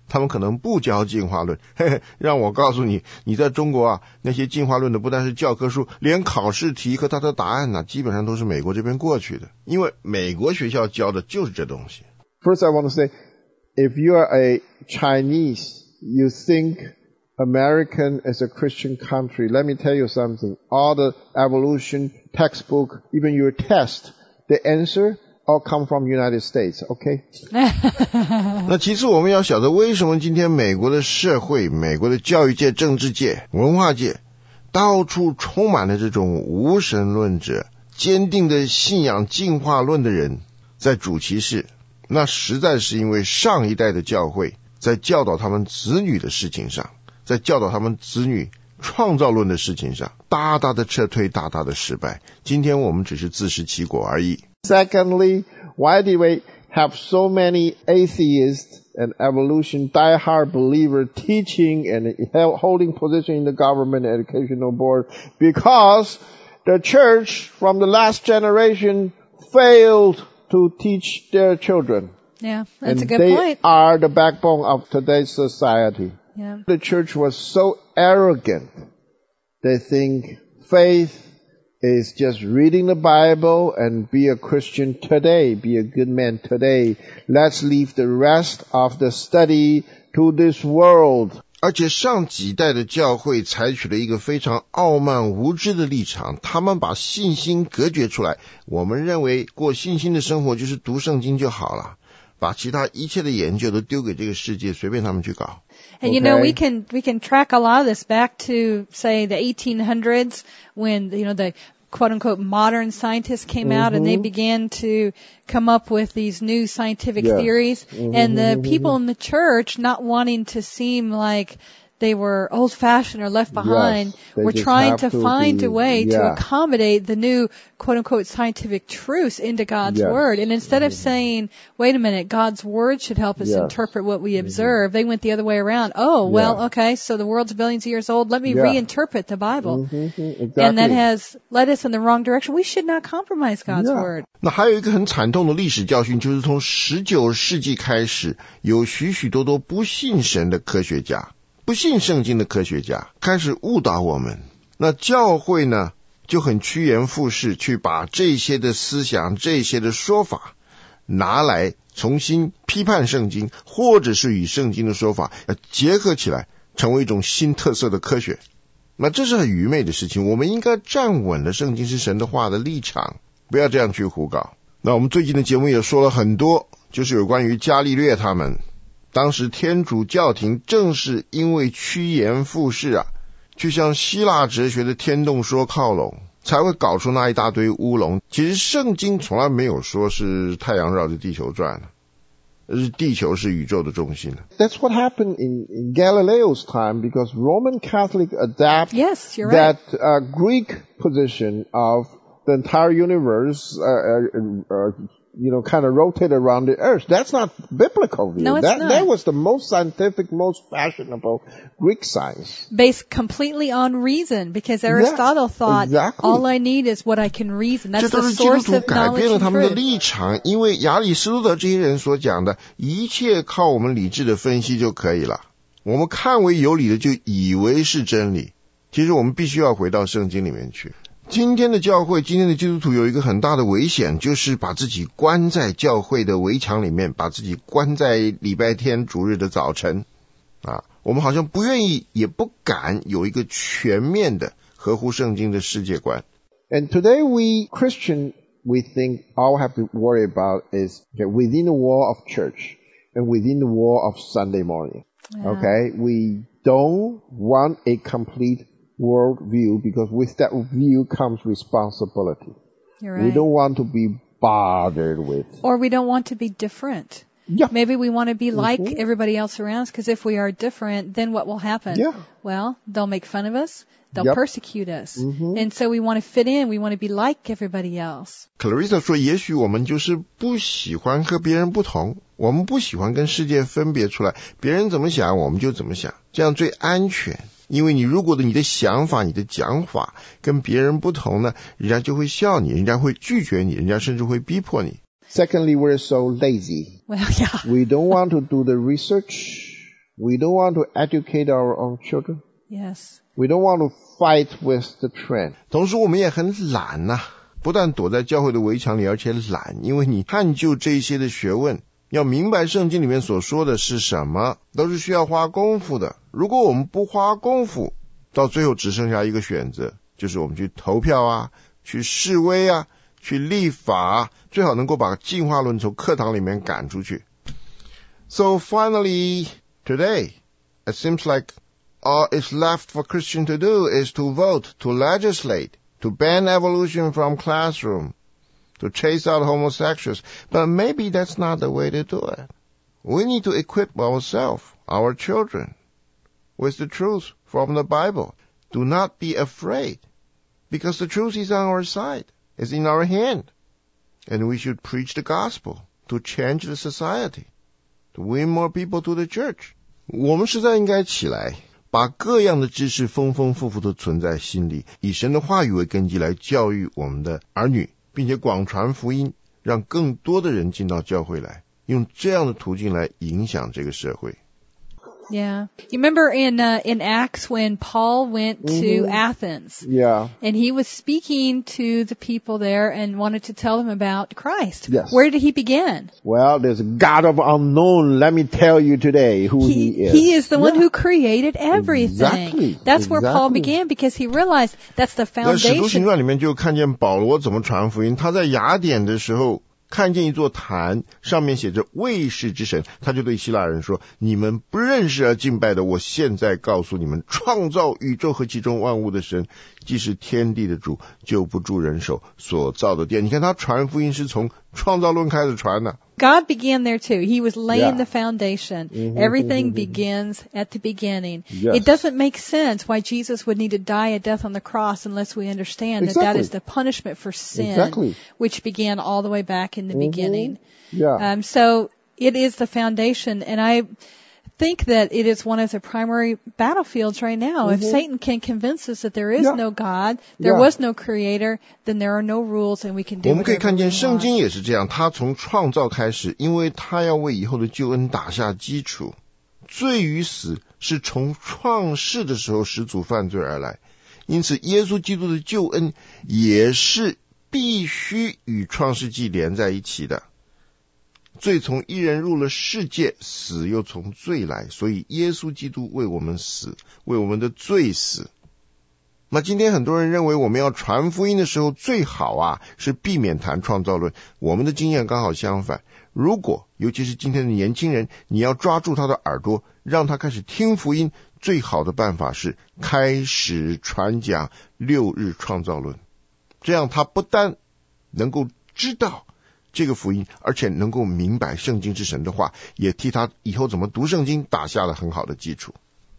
他们可能不教进化论。嘿嘿，让我告诉你，你在中国啊，那些进化论的不但是教科书，连考试题和它的答案基本上都是美国这边过去的，因为美国学校教的就是这东西。 First, I want to say, if you are a Chinese, you think American is a Christian country. Let me tell you something. All the evolution textbook, even your test, the answer all come from United States, okay? 那其次我们要晓得为什么今天美国的社会、美国的教育界、政治界、文化界到处充满了这种无神论者、坚定的信仰进化论的人在主其事。那实在是因为上一代的教会在教导他们子女的事情上，在教导他们子女创造论的事情上大大的撤退，大大的失败。今天我们只是自食其果而已。 Secondly, why do we have so many atheists and evolution diehard believer teaching and holding position in the government educational board? Because the church from the last generation failed to teach their children. Yeah, that's a good point. point. They are the backbone of today's society. Yeah. The church was so arrogant. They think faith is just reading the Bible and be a Christian today, be a good man today. Let's leave the rest of the study to this world. 而且上几代的教会采取了一个非常傲慢无知的立场，他们把信心隔绝出来。我们认为过信心的生活就是读圣经就好了，把其他一切的研究都丢给这个世界，随便他们去搞。 And you know, we can track a lot of this back to, say, the 1800s when, the quote-unquote modern scientists came out and they began to come up with these new scientific theories. And the people in the church, not wanting to seem like they were old-fashioned or left behind, were trying to find a way to accommodate the new quote-unquote scientific truths into God's Word. And instead of saying, wait a minute, God's Word should help us interpret what we observe, they went the other way around. Oh, well, okay, so the world's billions of years old. Let me reinterpret the Bible. Exactly. And that has led us in the wrong direction. We should not compromise God's Word. 那还有一个很惨痛的历史教训，就是从19世纪开始，有许许多多不信神的科学家，不信圣经的科学家开始误导我们。那教会呢就很趋炎附势，去把这些的思想、这些的说法拿来重新批判圣经，或者是与圣经的说法结合起来，成为一种新特色的科学。那这是很愚昧的事情，我们应该站稳了圣经是神的话的立场，不要这样去胡搞。那我们最近的节目也说了很多，就是有关于伽利略他们当时天主教廷正是因为趋炎附势去向希腊哲学的天动说靠拢，才会搞出那一大堆乌龙。其实圣经从来没有说是太阳绕着地球转，而是地球是宇宙的中心。 That's what happened in Galileo's time, because Roman Catholic adapt Yes, you're right. that Greek position of the entire universe kind of rotate around the earth. That's not biblical view. No, it's not. That was the most scientific, most fashionable Greek science. Based completely on reason, because Aristotle thought, exactly. all I need is what I can reason. That's 这都 the 是基督 source 徒 of 改 knowledge 变了 and 他们的 truth. 立场，因为亚里士多德这些人所讲的一切靠我们理智的分析就可以了，我们看为有理的就以为是真理，其实我们必须要回到圣经里面去。今天的教会，今天的基督徒有一个很大的危险，就是把自己关在教会的围墙里面，把自己关在礼拜天主日的早晨我们好像不愿意也不敢有一个全面的合乎圣经的世界观。 And today we Christian, we think all we have to worry about is within the wall of church and within the wall of Sunday morning. Okay? We don't want a complete world view, because with that view comes responsibility. You're right. We don't want to be bothered with. Or we don't want to be different. Yeah. Maybe we want to be like everybody else around us, because if we are different, then what will happen? Yeah. Well, they'll make fun of us. They'll persecute us. And so we want to fit in. We want to be like everybody else. Clarissa 说，也许我们就是不喜欢和别人不同，我们不喜欢跟世界分别出来，别人怎么想我们就怎么想，这样最安全。因为如果你的想法、你的讲法跟别人不同呢，人家就会笑你，人家会拒绝你，人家甚至会逼迫你。 Secondly, we're so lazy. Well, yeah. We don't want to do the research. We don't want to educate our own children. Yes. We don't want to fight with the trend. 同时我们也很懒啊，不但躲在教会的围墙里，而且懒，因为你探究这些的学问，要明白圣经里面所说的是什么，都是需要花功夫的。如果我们不花功夫，到最后只剩下一个选择，就是我们去投票啊，去示威啊，去立法啊，最好能够把进化论从课堂里面赶出去。So finally, today, it seems like all is left for Christians to do is to vote, to legislate, to ban evolution from classroom, to chase out homosexuals. But maybe that's not the way to do it. We need to equip ourselves, our children, with the truth from the Bible. Do not be afraid, because the truth is on our side. It's in our hand. And we should preach the gospel to change the society, to win more people to the church. 我们实在应该起来，把各样的知识丰丰富富的存在心里，以神的话语为根基来教育我们的儿女，并且广传福音，让更多的人进到教会来，用这样的途径来影响这个社会。 Yeah. You remember in Acts when Paul went to Athens? Yeah. And he was speaking to the people there and wanted to tell them about Christ. Yes. Where did he begin? Well, there's a God of unknown. Let me tell you today who he is. He is the one who created everything. Exactly. That's where Paul began, because he realized that's the 在使徒 foundation. 行传里面就看见保罗怎么传福音。他在雅典的时候看见一座坛，上面写着未识之神，他就对希腊人说，你们不认识而敬拜的，我现在告诉你们，创造宇宙和其中万物的神，既是天地的主，就不住人手所造的殿。你看他传福音是从创造论开始传的。 God began there too. He was laying the foundation. Everything begins at the beginning. Yes. It doesn't make sense why Jesus would need to die a death on the cross unless we understand that that is the punishment for sin, which began all the way back in the beginning. Yeah. So it is the foundation, and I think that it is one of the primary battlefields right now. If Satan can convince us that there is no God, there was no creator, then there are no rules and we can do 我们可以 whatever 看 we 见圣 want. 经也是这样，他从创造开始，因为他要为以后的救恩打下基础。罪与死是从创世的时候始祖犯罪而来，因此耶稣基督的救恩也是必须与创世纪连在一起的。罪从一人入了世界，死又从罪来，所以耶稣基督为我们死，为我们的罪死。那今天很多人认为我们要传福音的时候，最好是避免谈创造论。我们的经验刚好相反，如果尤其是今天的年轻人，你要抓住他的耳朵，让他开始听福音，最好的办法是开始传讲六日创造论，这样他不但能够知道这个福音，而且能够明白圣经是神的话，也替他以后怎么读圣经打下了很好的基础。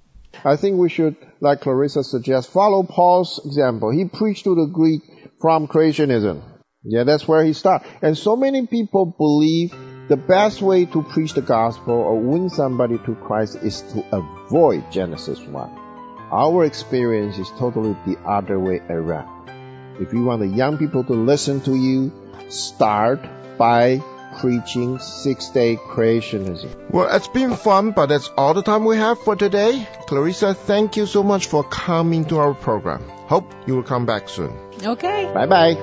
I think we should, like Clarissa suggests, follow Paul's example. He preached to the Greek from creationism. Yeah, that's where he started. And so many people believe the best way to preach the gospel or win somebody to Christ is to avoid Genesis 1. Our experience is totally the other way around. If you want the young people to listen to you, start by preaching 6-day creationism. Well, it's been fun, but that's all the time we have for today. Clarissa, thank you so much for coming to our program. Hope you will come back soon. Okay. Bye-bye.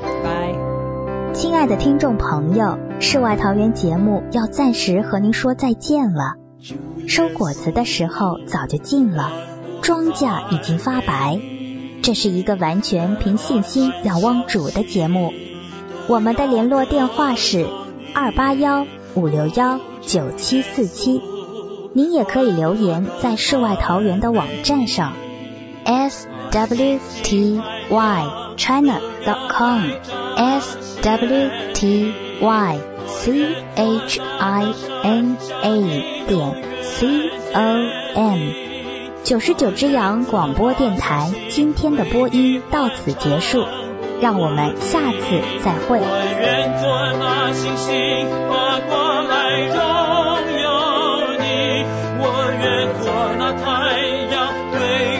Bye. 亲爱的听众朋友，世外桃源节目要暂时和您说再见了。收果子的时候早就近了，庄稼已经发白。这是一个完全凭信心仰望主的节目。我们的联络电话是281-561-9747，您也可以留言在世外桃源的网站上 swtychina.com swtychina.com。 99只羊广播电台今天的播音到此结束，让我们下次再会。 我愿做那星星，发光来荣耀你；我愿做那太阳，对